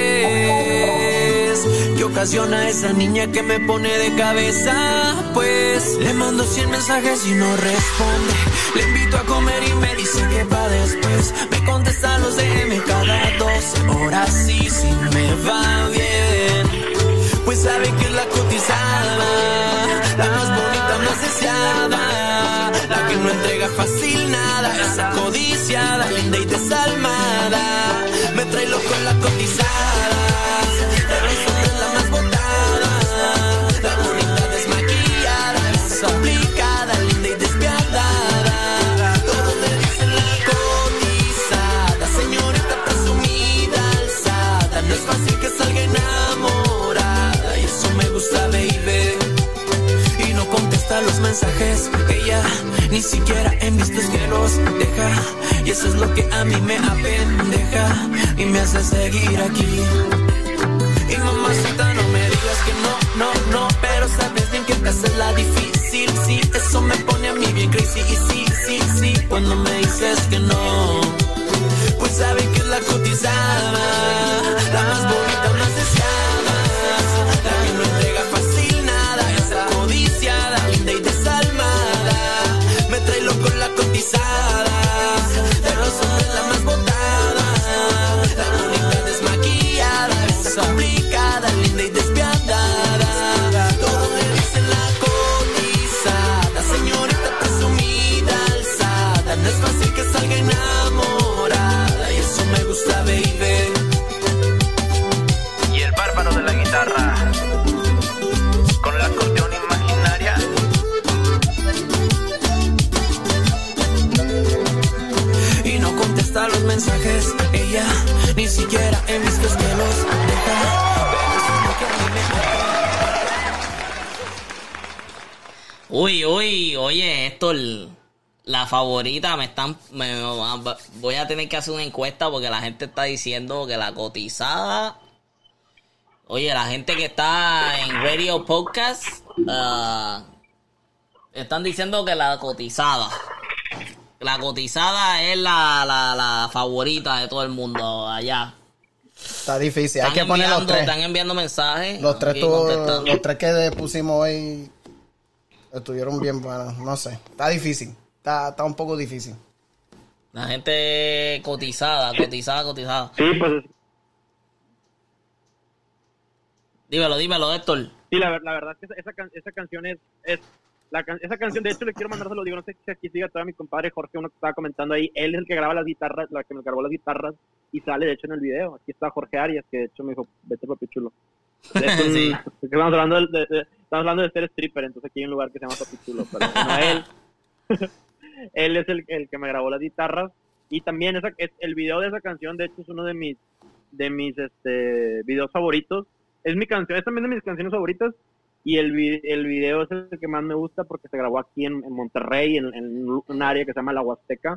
Speaker 5: estrés que ocasiona esa niña que me pone de cabeza. Pues le mando 100 mensajes y no responde. Le invito a comer y me dice que pa' después. Me contesta los DM cada 12 horas y si me va bien. Pues sabe que es la cotizada, la más bonita, más deseada, la que no entrega fácil nada, esa codiciada, linda y desalmada, me trae loco en la cotizada, de razón es la más botada, la bonita desmaquillada, esa complicada, linda y despiadada, todos le dicen la cotizada, señorita presumida, alzada, no es fácil que salga enamorada, y eso me gusta, baby. No contesta los mensajes, ella ni siquiera en vistos que los deja. Y eso es lo que a mí me apendeja y me hace seguir aquí. Y mamacita, no me digas que no, pero sabes bien que te haces la difícil. Sí, eso me pone a mí bien crazy. Y sí, cuando me dices que no, pues saben que es la cotizada, la más bonita, más deseada, la que no entrega fácil nada, esa codiciada, linda y desalmada, me trae loco la cotizada, de los hombres la más botada, la bonita desmaquillada, esa complicada, linda y despiadada, todos le dicen la cotizada, señorita presumida, alzada, no es fácil que salga enamorada, y eso me gusta, baby. Y el
Speaker 2: Uy, oye, esto, la favorita, voy a tener que hacer una encuesta porque la gente está diciendo que la cotizada. Oye, la gente que está en Radio Podcast están diciendo que la cotizada es la favorita de todo el mundo allá.
Speaker 3: Está difícil, hay que poner los tres.
Speaker 2: Están enviando mensajes.
Speaker 3: Los tres que pusimos hoy estuvieron bien buenos. No sé, está difícil. Está un poco difícil.
Speaker 2: La gente cotizada.
Speaker 4: Sí, pues.
Speaker 2: Dímelo, Héctor.
Speaker 4: Sí, la verdad es que esa canción esa canción, de hecho, le quiero mandárselo, digo, no sé si aquí siga todavía mi compadre Jorge, uno que estaba comentando ahí, él es el que graba las guitarras, la que me grabó las guitarras, y sale, de hecho, en el video. Aquí está Jorge Arias, que de hecho me dijo, vete papi chulo. Sí. Estamos hablando de ser stripper, entonces aquí hay un lugar que se llama Papi Chulo, pero no él. Él es el que me grabó las guitarras, y también el video de esa canción, de hecho, es uno de mis videos favoritos. Es también de mis canciones favoritas, y el video es el que más me gusta porque se grabó aquí en Monterrey, en un área que se llama La Huasteca.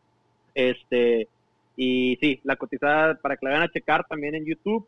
Speaker 4: Y sí, la cotizada, para que la vayan a checar también en YouTube,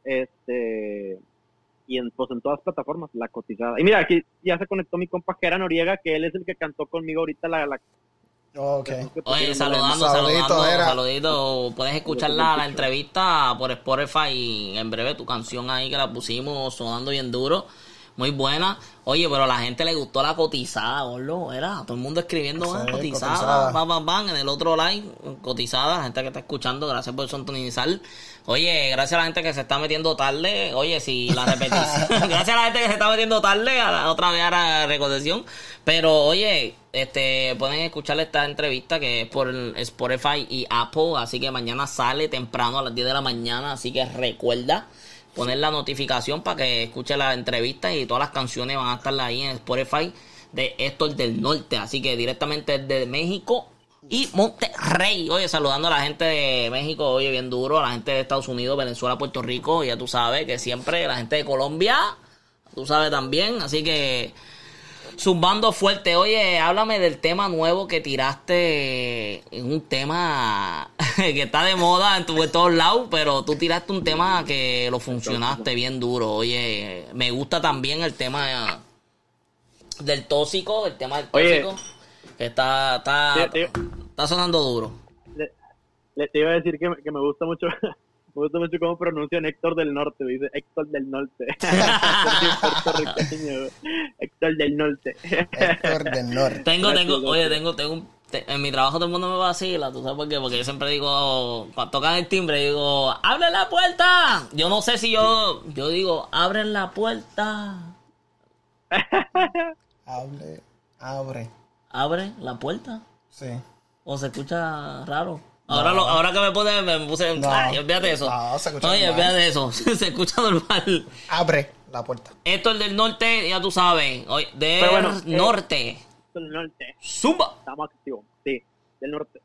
Speaker 4: y en todas plataformas, la cotizada. Y mira, aquí ya se conectó mi compa Jera Noriega, que él es el que cantó conmigo ahorita
Speaker 3: Okay.
Speaker 2: Oye, saludito. Puedes escuchar la entrevista por Spotify en breve, tu canción ahí que la pusimos sonando bien duro. Muy buena. Oye, pero a la gente le gustó la cotizada, gordo. Era todo el mundo escribiendo cotizada. Bam, en el otro live, cotizada. La gente que está escuchando, gracias por sintonizar. Oye, gracias a la gente que se está metiendo tarde. Oye, si la repetición. Gracias a la gente que se está metiendo tarde, otra vez a la recolección. Pero, oye, pueden escuchar esta entrevista que es por Spotify y Apple. Así que mañana sale temprano a las 10 de la mañana. Así que recuerda poner la notificación para que escuche la entrevista, y todas las canciones van a estar ahí en Spotify de Héctor del Norte. Así que directamente desde México y Monterrey. Oye, saludando a la gente de México, oye, bien duro, a la gente de Estados Unidos, Venezuela, Puerto Rico, ya tú sabes que siempre la gente de Colombia, tú sabes también, así que zumbando fuerte. Oye, háblame del tema nuevo que tiraste, un tema que está de moda en todos lados, pero tú tiraste un tema que lo funcionaste bien duro. Oye, me gusta también el tema del tóxico, que está sonando duro.
Speaker 4: Te iba a decir que me gusta mucho. Me gusta mucho cómo pronuncian Héctor del Norte, dice Héctor del Norte. Héctor del Norte.
Speaker 3: Héctor del Norte.
Speaker 2: Tengo en mi trabajo todo el mundo me vacila, ¿tú sabes por qué? Porque yo siempre digo, cuando tocan el timbre, digo, ¡abre la puerta! Yo no sé si yo digo, ¡abren la puerta! ¿Abre la puerta?
Speaker 3: Sí.
Speaker 2: ¿O se escucha raro? Ahora que me puse, olvídate de eso.
Speaker 3: No, se escucha
Speaker 2: Oye,
Speaker 3: normal.
Speaker 2: olvídate de eso. Se escucha normal.
Speaker 3: Abre la puerta.
Speaker 2: Héctor del Norte, ya tú sabes. Oye, Norte.
Speaker 4: Del Norte.
Speaker 2: Zumba.
Speaker 4: Estamos activos, sí, del Norte.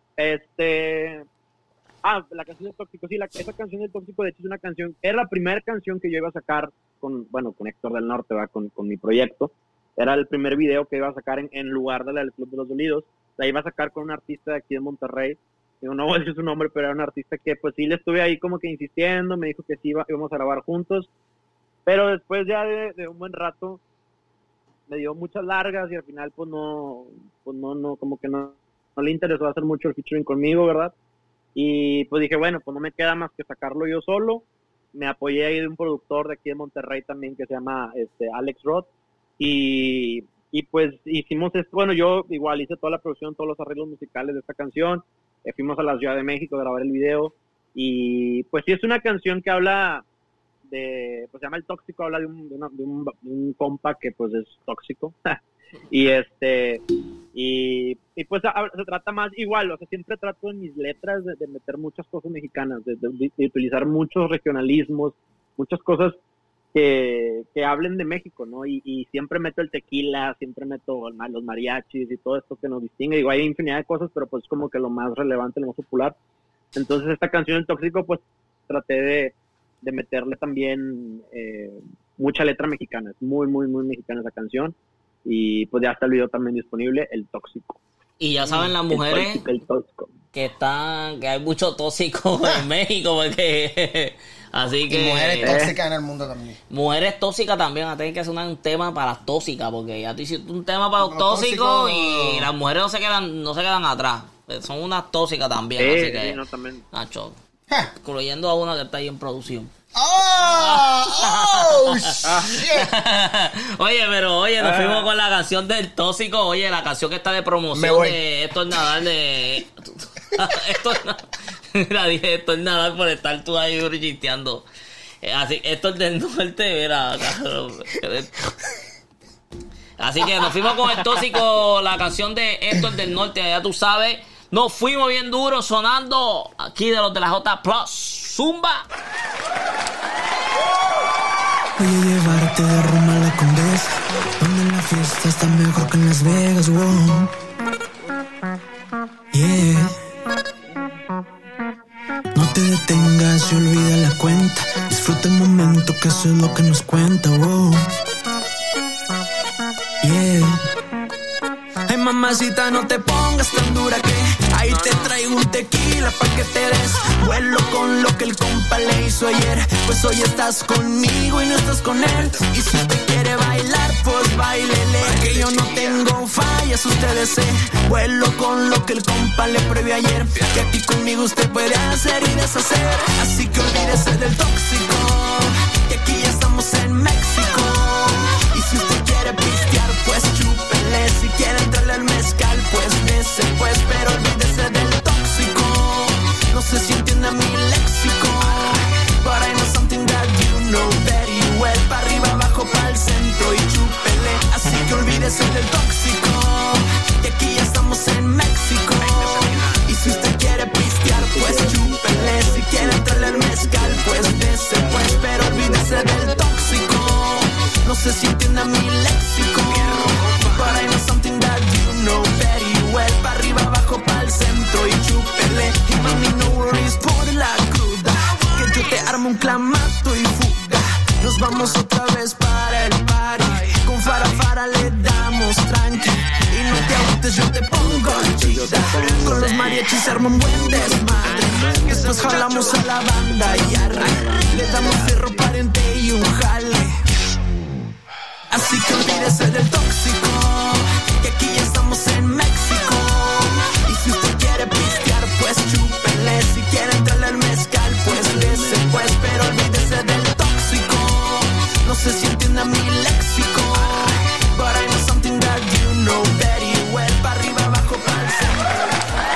Speaker 4: La canción del Tóxico, sí, esa canción del Tóxico, de hecho, es una canción, era la primera canción que yo iba a sacar con Héctor del Norte, ¿verdad? Con mi proyecto. Era el primer video que iba a sacar en lugar del Club de los Dolidos. La iba a sacar con un artista de aquí de Monterrey. Digo, no voy a decir su nombre, pero era un artista que pues sí le estuve ahí como que insistiendo, me dijo que sí íbamos a grabar juntos, pero después ya de un buen rato me dio muchas largas y al final pues no, como que no le interesó hacer mucho el featuring conmigo, ¿verdad? Y pues dije, bueno, pues no me queda más que sacarlo yo solo. Me apoyé ahí de un productor de aquí de Monterrey también que se llama Alex Roth, y pues hicimos esto. Bueno, yo igual hice toda la producción, todos los arreglos musicales de esta canción. Fuimos a la Ciudad de México a grabar el video, y pues sí, es una canción que habla pues se llama El Tóxico, habla de un compa que pues es tóxico. y pues se trata más igual, o sea, siempre trato en mis letras de meter muchas cosas mexicanas, de utilizar muchos regionalismos, muchas cosas que hablen de México, ¿no? Y siempre meto el tequila, siempre meto los mariachis y todo esto que nos distingue. Digo, hay infinidad de cosas, pero pues como que lo más relevante, lo más popular. Entonces esta canción El Tóxico, pues traté de meterle también mucha letra mexicana. Es muy, muy, muy mexicana esa canción. Y pues ya está el video también disponible, El Tóxico.
Speaker 2: Y ya saben las mujeres
Speaker 4: El tóxico.
Speaker 2: que hay mucho tóxico en México, porque así que...
Speaker 3: Y mujeres tóxicas en el mundo también.
Speaker 2: Mujeres tóxicas también, va a tener que hacer un tema para las tóxicas, porque ya tú hiciste un tema para los tóxicos y las mujeres no se quedan atrás. Son unas tóxicas también, así que...
Speaker 4: no, también.
Speaker 2: Nacho, incluyendo a una que está ahí en producción.
Speaker 3: ¡Oh! ¡Shit!
Speaker 2: Oye, nos fuimos con la canción del tóxico. Oye, la canción que está de promoción de Héctor Nadal Mira, dije Héctor Nadal por estar tú ahí chisteando. Así, Héctor del Norte, mira, cabrón. Así que nos fuimos con el tóxico, la canción de Héctor del Norte, ya tú sabes. Nos fuimos bien duro sonando aquí de los de la J Plus. Zumba.
Speaker 5: Voy a llevarte de Roma a la Condesa, donde la fiesta está mejor que en Las Vegas, wow. Yeah. No te detengas y olvida la cuenta. Disfruta el momento, que eso es lo que nos cuenta, wow. Yeah. Ay, mamacita, no te pongas tan dura que ahí te traigo un tequila pa' que te des vuelo con lo que el compa le hizo ayer. Pues hoy estás conmigo y no estás con él. Y si te quiere bailar, pues bailele, que yo no tengo fallas, ustedes se vuelo con lo que el compa le previó ayer. Que aquí conmigo usted puede hacer y deshacer. Así que olvídese del tóxico, que aquí ya estamos en México. Y si usted quiere pistear, pues chúpele. Si quiere entrarle al mezcal, pues dese, pues, pero olvídese del tóxico. No sé si entiende mi léxico, but I know something that you know very well. Pa' arriba, abajo, pa'l centro y chúpele. Así que olvídese del tóxico, que aquí ya estamos en México. Y si usted quiere pistear, pues chúpele. Si quiere entrarle al mezcal, pues dese, pues, pero olvídese del tóxico. No sé si entiende mi léxico, but I know something that you know very well. Pa' arriba, abajo, pa'l centro y chúpele. Y mami, no worries por la cruda, que yo te armo un clamato y fuga. Nos vamos otra vez para el party, con farafara le damos tranqui. Y no te agüites, yo te pongo chida. Con los mariachis se arma un buen desmadre. Después jalamos a la banda y arre, le damos cerro pariente y un jale. Así que olvídese del tóxico, que aquí ya estamos en México. Y si usted quiere pistear, pues chúpele. Si quiere entrarle al mezcal, pues dese, pues, pero olvídese del tóxico. No sé si entiende mi léxico, but I know something that you know very well. Pa' arriba, abajo, pa'l centro.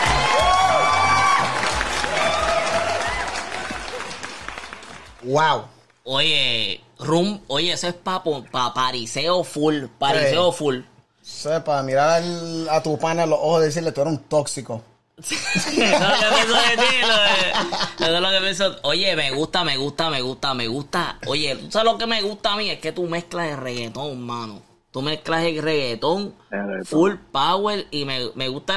Speaker 3: Wow.
Speaker 2: Oye, ese es pariseo full, full.
Speaker 3: Sepa, mirar a tu pana en los ojos y decirle, tú eres un tóxico.
Speaker 2: Eso es lo que pienso. Oye, me gusta. Oye, ¿tú sabes lo que me gusta a mí? Es que tú mezclas el reggaetón, mano. Tú mezclas el reggaetón full power y me gusta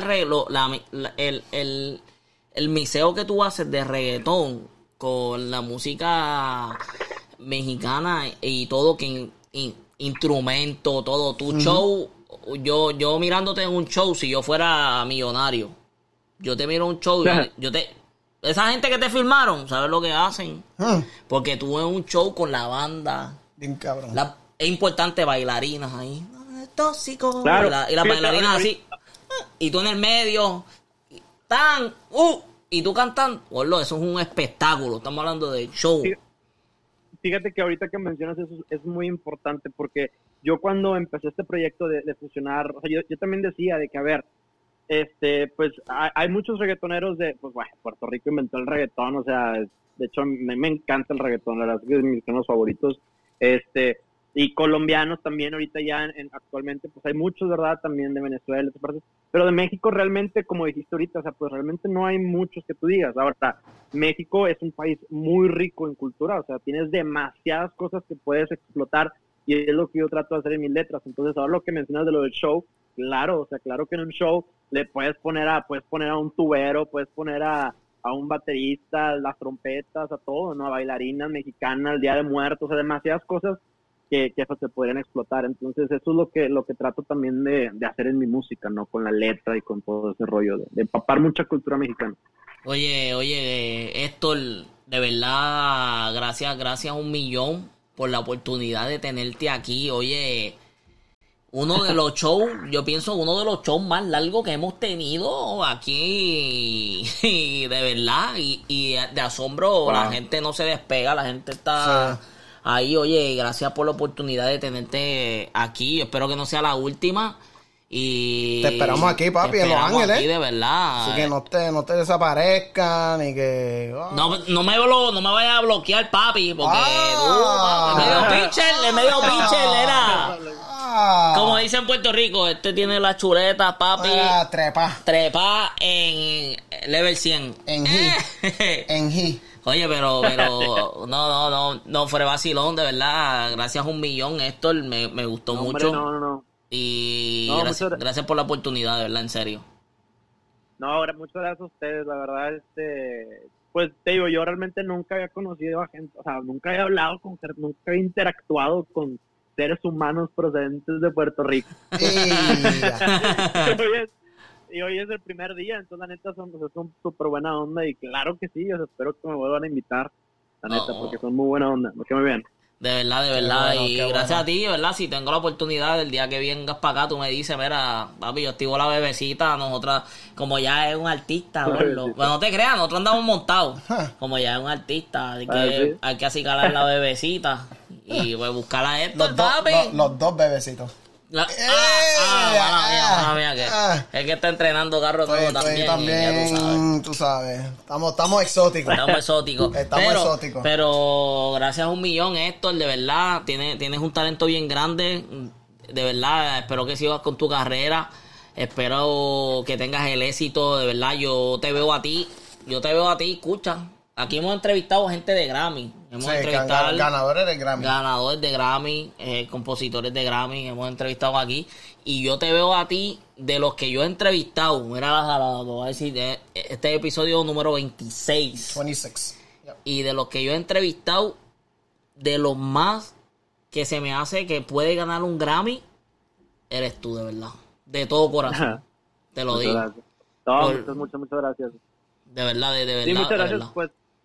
Speaker 2: el mixeo que tú haces de reggaetón con la música mexicana y todo, que instrumento, todo. Tu show, yo mirándote en un show, si yo fuera millonario, yo te miro un show, esa gente que te filmaron, ¿sabes lo que hacen? Porque tú en un show con la banda,
Speaker 3: bien cabrón.
Speaker 2: Es importante bailarinas ahí, tóxico,
Speaker 4: claro.
Speaker 2: y las bailarinas así, y tú en el medio, y tú cantando, eso es un espectáculo. Estamos hablando de show.
Speaker 4: Fíjate que ahorita que mencionas eso es muy importante, porque yo cuando empecé este proyecto de fusionar, o sea, yo también decía de que, a ver, pues hay muchos reggaetoneros pues bueno, Puerto Rico inventó el reggaetón, o sea, de hecho me encanta el reggaetón, la verdad es que es de mis géneros favoritos, y colombianos también ahorita ya actualmente, pues hay muchos, ¿verdad? También de Venezuela, de otras partes, pero de México realmente, como dijiste ahorita, o sea, pues realmente no hay muchos que tú digas. Ahora, México es un país muy rico en cultura, o sea, tienes demasiadas cosas que puedes explotar y es lo que yo trato de hacer en mis letras. Entonces, ahora lo que mencionas de lo del show, claro, o sea, claro que en un show le puedes poner a un tubero, puedes poner a un baterista, las trompetas, a todo, ¿no? A bailarinas mexicanas, el Día de Muertos, o sea, demasiadas cosas que se podrían explotar. Entonces eso es lo que trato también de hacer en mi música, ¿no? Con la letra y con todo ese rollo de empapar mucha cultura mexicana.
Speaker 2: Oye, Héctor, de verdad, gracias un millón por la oportunidad de tenerte aquí. Oye, uno de los shows más largos que hemos tenido aquí, de verdad, y de asombro. Wow. La gente no se despega, la gente está ahí. Oye, gracias por la oportunidad de tenerte aquí. Espero que no sea la última. Y
Speaker 3: te esperamos aquí, papi, en Los Ángeles.
Speaker 2: Aquí, de verdad.
Speaker 3: Así que no te desaparezcan ni que...
Speaker 2: No me vayas a bloquear, papi, porque el medio pitcher era... Como dicen en Puerto Rico, tiene la chuleta, papi. Trepa en level 100.
Speaker 3: En G.
Speaker 2: Oye, pero no, fuera vacilón, de verdad. Gracias un millón, Héctor, me gustó mucho.
Speaker 4: No.
Speaker 2: Y gracias por la oportunidad, de verdad, en serio.
Speaker 4: No, ahora muchas gracias a ustedes, la verdad, pues te digo, yo realmente nunca había conocido a gente, o sea, nunca había hablado con gente, nunca había interactuado con seres humanos procedentes de Puerto Rico. Y hoy es el primer día, entonces la neta son súper buena onda y claro que sí, yo espero que me vuelvan a invitar, la neta, porque son muy buena onda, porque me vean.
Speaker 2: De verdad, bueno, y gracias a ti, de verdad, si tengo la oportunidad el día que vengas para acá, tú me dices, mira, papi, yo activo la bebecita, nosotros, como ya es un artista, bueno, no te creas, nosotros andamos montados, como ya es un artista, hay que acicalar la bebecita y pues buscar a esto, papi.
Speaker 3: Los dos bebecitos.
Speaker 2: Mía, es que está entrenando carro todo
Speaker 3: también, tú sabes. Estamos exóticos. Estamos exóticos.
Speaker 2: Pero gracias a un millón, Héctor, de verdad, tienes un talento bien grande. De verdad, espero que sigas con tu carrera. Espero que tengas el éxito, de verdad. Yo te veo a ti, escucha. Aquí hemos entrevistado gente de Grammy. Hemos entrevistado
Speaker 3: ganadores de Grammy.
Speaker 2: Ganadores de Grammy, compositores de Grammy. Hemos entrevistado aquí. Y yo te veo a ti, de los que yo he entrevistado. Mira, lo voy a decir, este episodio número 26.
Speaker 3: 26. Yep.
Speaker 2: Y de los que yo he entrevistado, de los más que se me hace que puede ganar un Grammy, eres tú, de verdad. De todo corazón. Te lo digo.
Speaker 4: Gracias. Muchas gracias.
Speaker 2: De verdad, de verdad.
Speaker 4: Sí, muchas gracias.
Speaker 2: Verdad.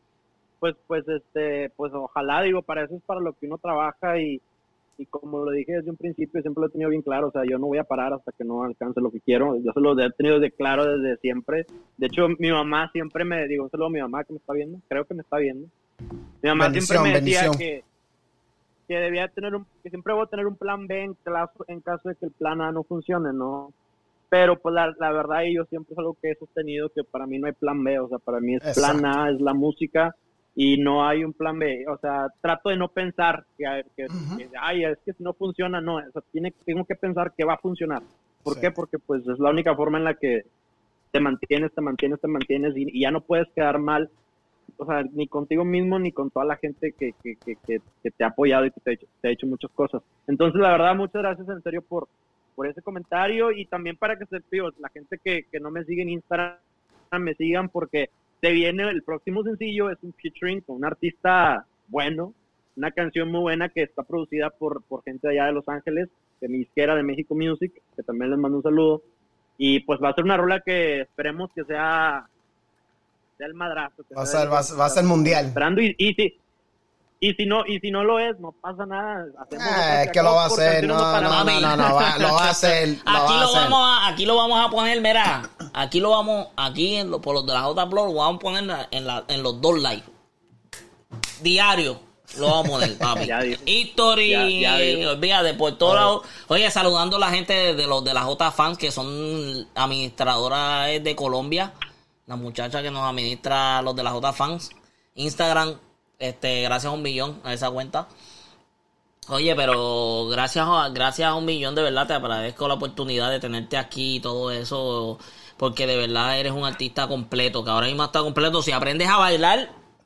Speaker 4: Pues ojalá, digo, para eso es para lo que uno trabaja y como lo dije desde un principio, siempre lo he tenido bien claro, o sea, yo no voy a parar hasta que no alcance lo que quiero, yo se lo he tenido de claro desde siempre. De hecho, mi mamá siempre me digo, un saludo a mi mamá que me está viendo, creo que me está viendo. Mi mamá siempre me decía que debía tener que siempre voy a tener un plan B en caso de que el plan A no funcione, ¿no? Pero pues la verdad, y yo siempre es algo que he sostenido, que para mí no hay plan B, o sea, para mí es plan A, es la música, y no hay un plan B, o sea, trato de no pensar que es que si no funciona, no, o sea, tengo que pensar que va a funcionar. ¿Por qué? Porque pues es la única forma en la que te mantienes y ya no puedes quedar mal, o sea, ni contigo mismo ni con toda la gente que te ha apoyado y que te ha hecho muchas cosas. Entonces, la verdad, muchas gracias en serio por ese comentario y también para que la gente que no me sigue en Instagram me sigan, porque se viene el próximo sencillo, es un featuring con un artista bueno, una canción muy buena que está producida por gente de allá de Los Ángeles, de mi disquera de México Music, que también les mando un saludo, y pues va a ser una rola que esperemos que sea el madrazo.
Speaker 3: Va a ser mundial.
Speaker 4: Esperando y si no lo es, no pasa nada.
Speaker 3: Es que lo va a hacer. No, lo va a hacer.
Speaker 2: Aquí lo vamos a poner, mira. Por los de la J-Blog, lo vamos a poner en los dos live. Diario. Lo vamos a poner, papi. History, olvídate, por todos lados. Oye, saludando a la gente de los de la J-Fans, que son administradoras de Colombia. La muchacha que nos administra los de la J-Fans. Instagram. Gracias a un millón a esa cuenta. Oye, pero gracias a un millón, de verdad te agradezco la oportunidad de tenerte aquí y todo eso, porque de verdad eres un artista completo, que ahora mismo está completo. Si aprendes a bailar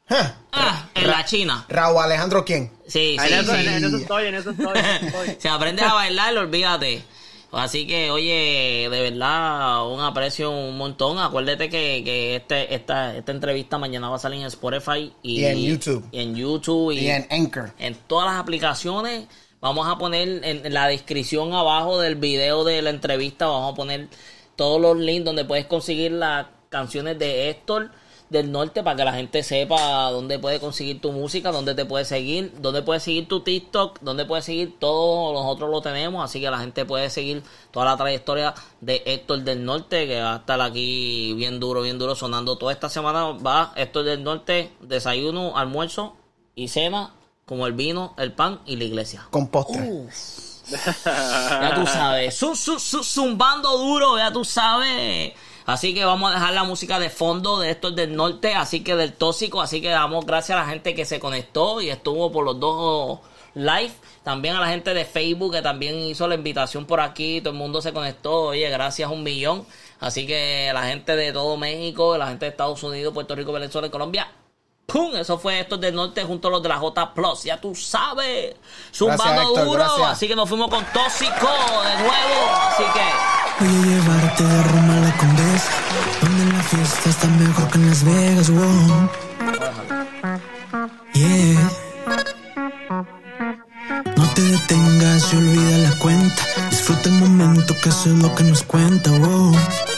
Speaker 2: en la China.
Speaker 3: Raúl Alejandro, ¿quién?
Speaker 2: Sí.
Speaker 4: En eso estoy.
Speaker 2: Si aprendes a bailar, olvídate. Así que, oye, de verdad, un aprecio un montón. Acuérdate que esta entrevista mañana va a salir en Spotify y
Speaker 3: en YouTube.
Speaker 2: Y en YouTube.
Speaker 3: Y en Anchor.
Speaker 2: En todas las aplicaciones Vamos a poner en la descripción abajo del video de la entrevista, vamos a poner todos los links donde puedes conseguir las canciones de Héctor del Norte para que la gente sepa dónde puede conseguir tu música, dónde te puede seguir, dónde puedes seguir tu TikTok, dónde puedes seguir todo. Nosotros lo tenemos, así que la gente puede seguir toda la trayectoria de Héctor del Norte, que va a estar aquí bien duro sonando toda esta semana. Va Héctor del Norte, desayuno, almuerzo y cena, como el vino, el pan y la iglesia.
Speaker 3: Con postre.
Speaker 2: Ya tú sabes, zumbando duro, ya tú sabes. Así que vamos a dejar la música de fondo de Héctor del Norte, así que del Tóxico. Así que damos gracias a la gente que se conectó y estuvo por los dos live. También a la gente de Facebook que también hizo la invitación por aquí. Todo el mundo se conectó. Oye, gracias 1 millón. Así que la gente de todo México, la gente de Estados Unidos, Puerto Rico, Venezuela y Colombia. ¡Pum! Eso fue Héctor del Norte junto a los de la J Plus. Ya tú sabes. Zumbando duro. Gracias. Así que nos fuimos con Tóxico de nuevo. Así que...
Speaker 5: voy a llevarte de Roma a la Condesa, donde la fiesta está mejor que en Las Vegas, wow. Yeah. No te detengas y olvida la cuenta. Disfruta el momento, que eso es lo que nos cuenta, wow.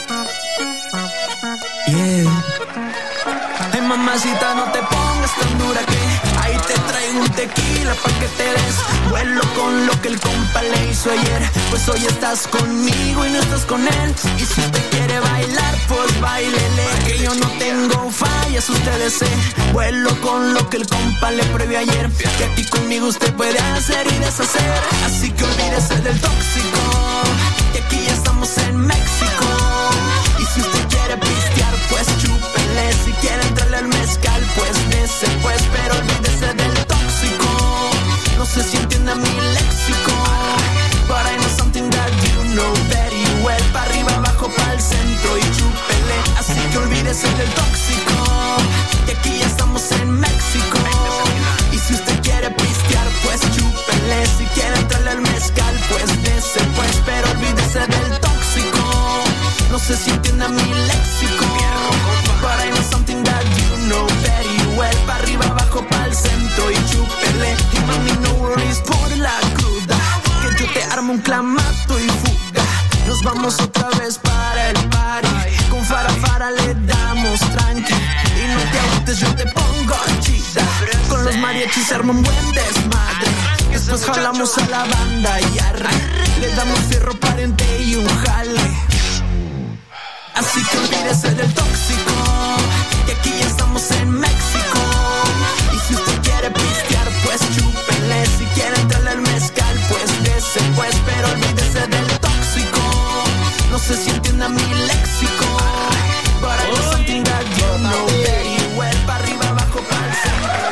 Speaker 5: Yeah. Ay, mamacita, no te pongas tan dura que ahí te traigo un tequila pa' que te des vuelo con lo que el compa le hizo ayer. Pues hoy estás conmigo y no estás con él. Y si te quiere bailar, pues bailele, que yo no tengo fallas, ustedes se vuelo con lo que el compa le previó ayer. Que aquí conmigo usted puede hacer y deshacer. Así que olvídese del tóxico, que aquí ya estamos en México. Y si usted quiere pistear, pues chúpele. Si quiere entrarle al mezcal, pues dese, pues, pero olvídese del tóxico. No sé si entiende mi léxico, but I know something that you know very well. Pa' arriba, abajo, pa'l centro y chúpele. Así que olvídese del tóxico, que aquí ya estamos en México. Y si usted quiere pistear, pues chúpele. Si quiere entrarle al mezcal, pues dese, pues, pero olvídese del tóxico. No sé si entiende mi léxico, but I know something that you know very well. Pa' arriba, abajo, pa'l centro y chúpele. Y mami, no worries por la cruda, que yo te armo un clamato y fuga. Nos vamos otra vez para el party, con farafara le damos tranqui. Y no te agüites, yo te pongo chida, con los mariachis armo un buen desmadre. Después jalamos a la banda y arre, le damos fierro, pariente y un jale. Así que olvídese del tóxico, que aquí ya estamos en México. Y si usted quiere pistear, pues chúpele. Si quiere entrarle al mezcal, pues dese, pues, pero olvídese del tóxico. No sé si entiende mi léxico, but I know something that you know very well. Pa' arriba, abajo, pa'l centro.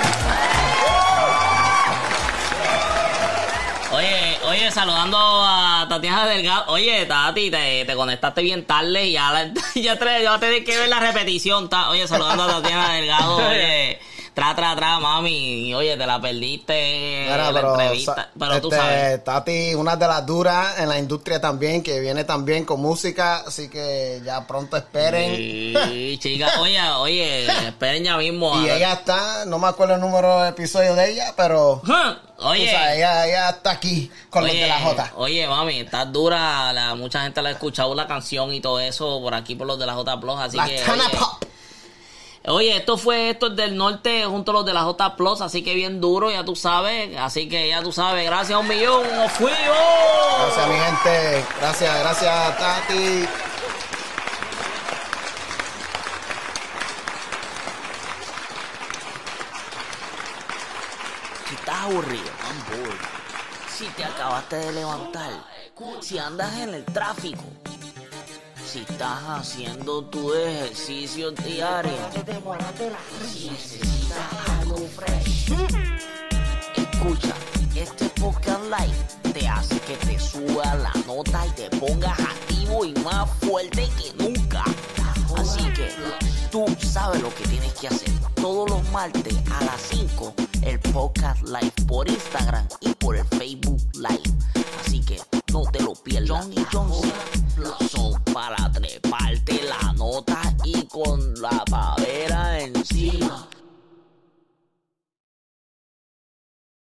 Speaker 2: Oye, saludando a Tatiana Delgado. Oye, Tati, te conectaste bien tarde y ya tenés que ver la repetición. Oye, saludando a Tatiana Delgado. Oye, tra, mami. Oye, te la perdiste.
Speaker 3: Mira,
Speaker 2: la entrevista. Pero tú sabes.
Speaker 3: Tati, una de las duras en la industria también, que viene también con música. Así que ya pronto esperen.
Speaker 2: Sí, chica. Oye, esperen ya mismo.
Speaker 3: Y ella está, no me acuerdo el número de episodio de ella, pero...
Speaker 2: Oye,
Speaker 3: o sea, ella está aquí con los de la J.
Speaker 2: Oye, mami, estás dura. Mucha gente la ha escuchado la canción y todo eso por aquí por los de la J Plus. Así
Speaker 3: la
Speaker 2: que.
Speaker 3: Pop.
Speaker 2: Oye, esto fue del Norte junto a los de la J Plus. Así que bien duro, ya tú sabes. Así que ya tú sabes. Gracias 1 millón. ¡Nos fuimos!
Speaker 3: Gracias, mi gente. Gracias, Tati.
Speaker 2: Si estás aburrido, I'm bored. Si te acabaste de levantar, si andas en el tráfico, si estás haciendo tu ejercicio diario, si necesitas algo fresh, escucha, este podcast live te hace que te suba la nota y te pongas activo y más fuerte que nunca. Así que tú sabes lo que tienes que hacer. Todos los martes a las 5, el podcast live por Instagram y por el Facebook Live. Así que no te lo pierdas. Johnny Johnson son para treparte la nota y con la pavera encima.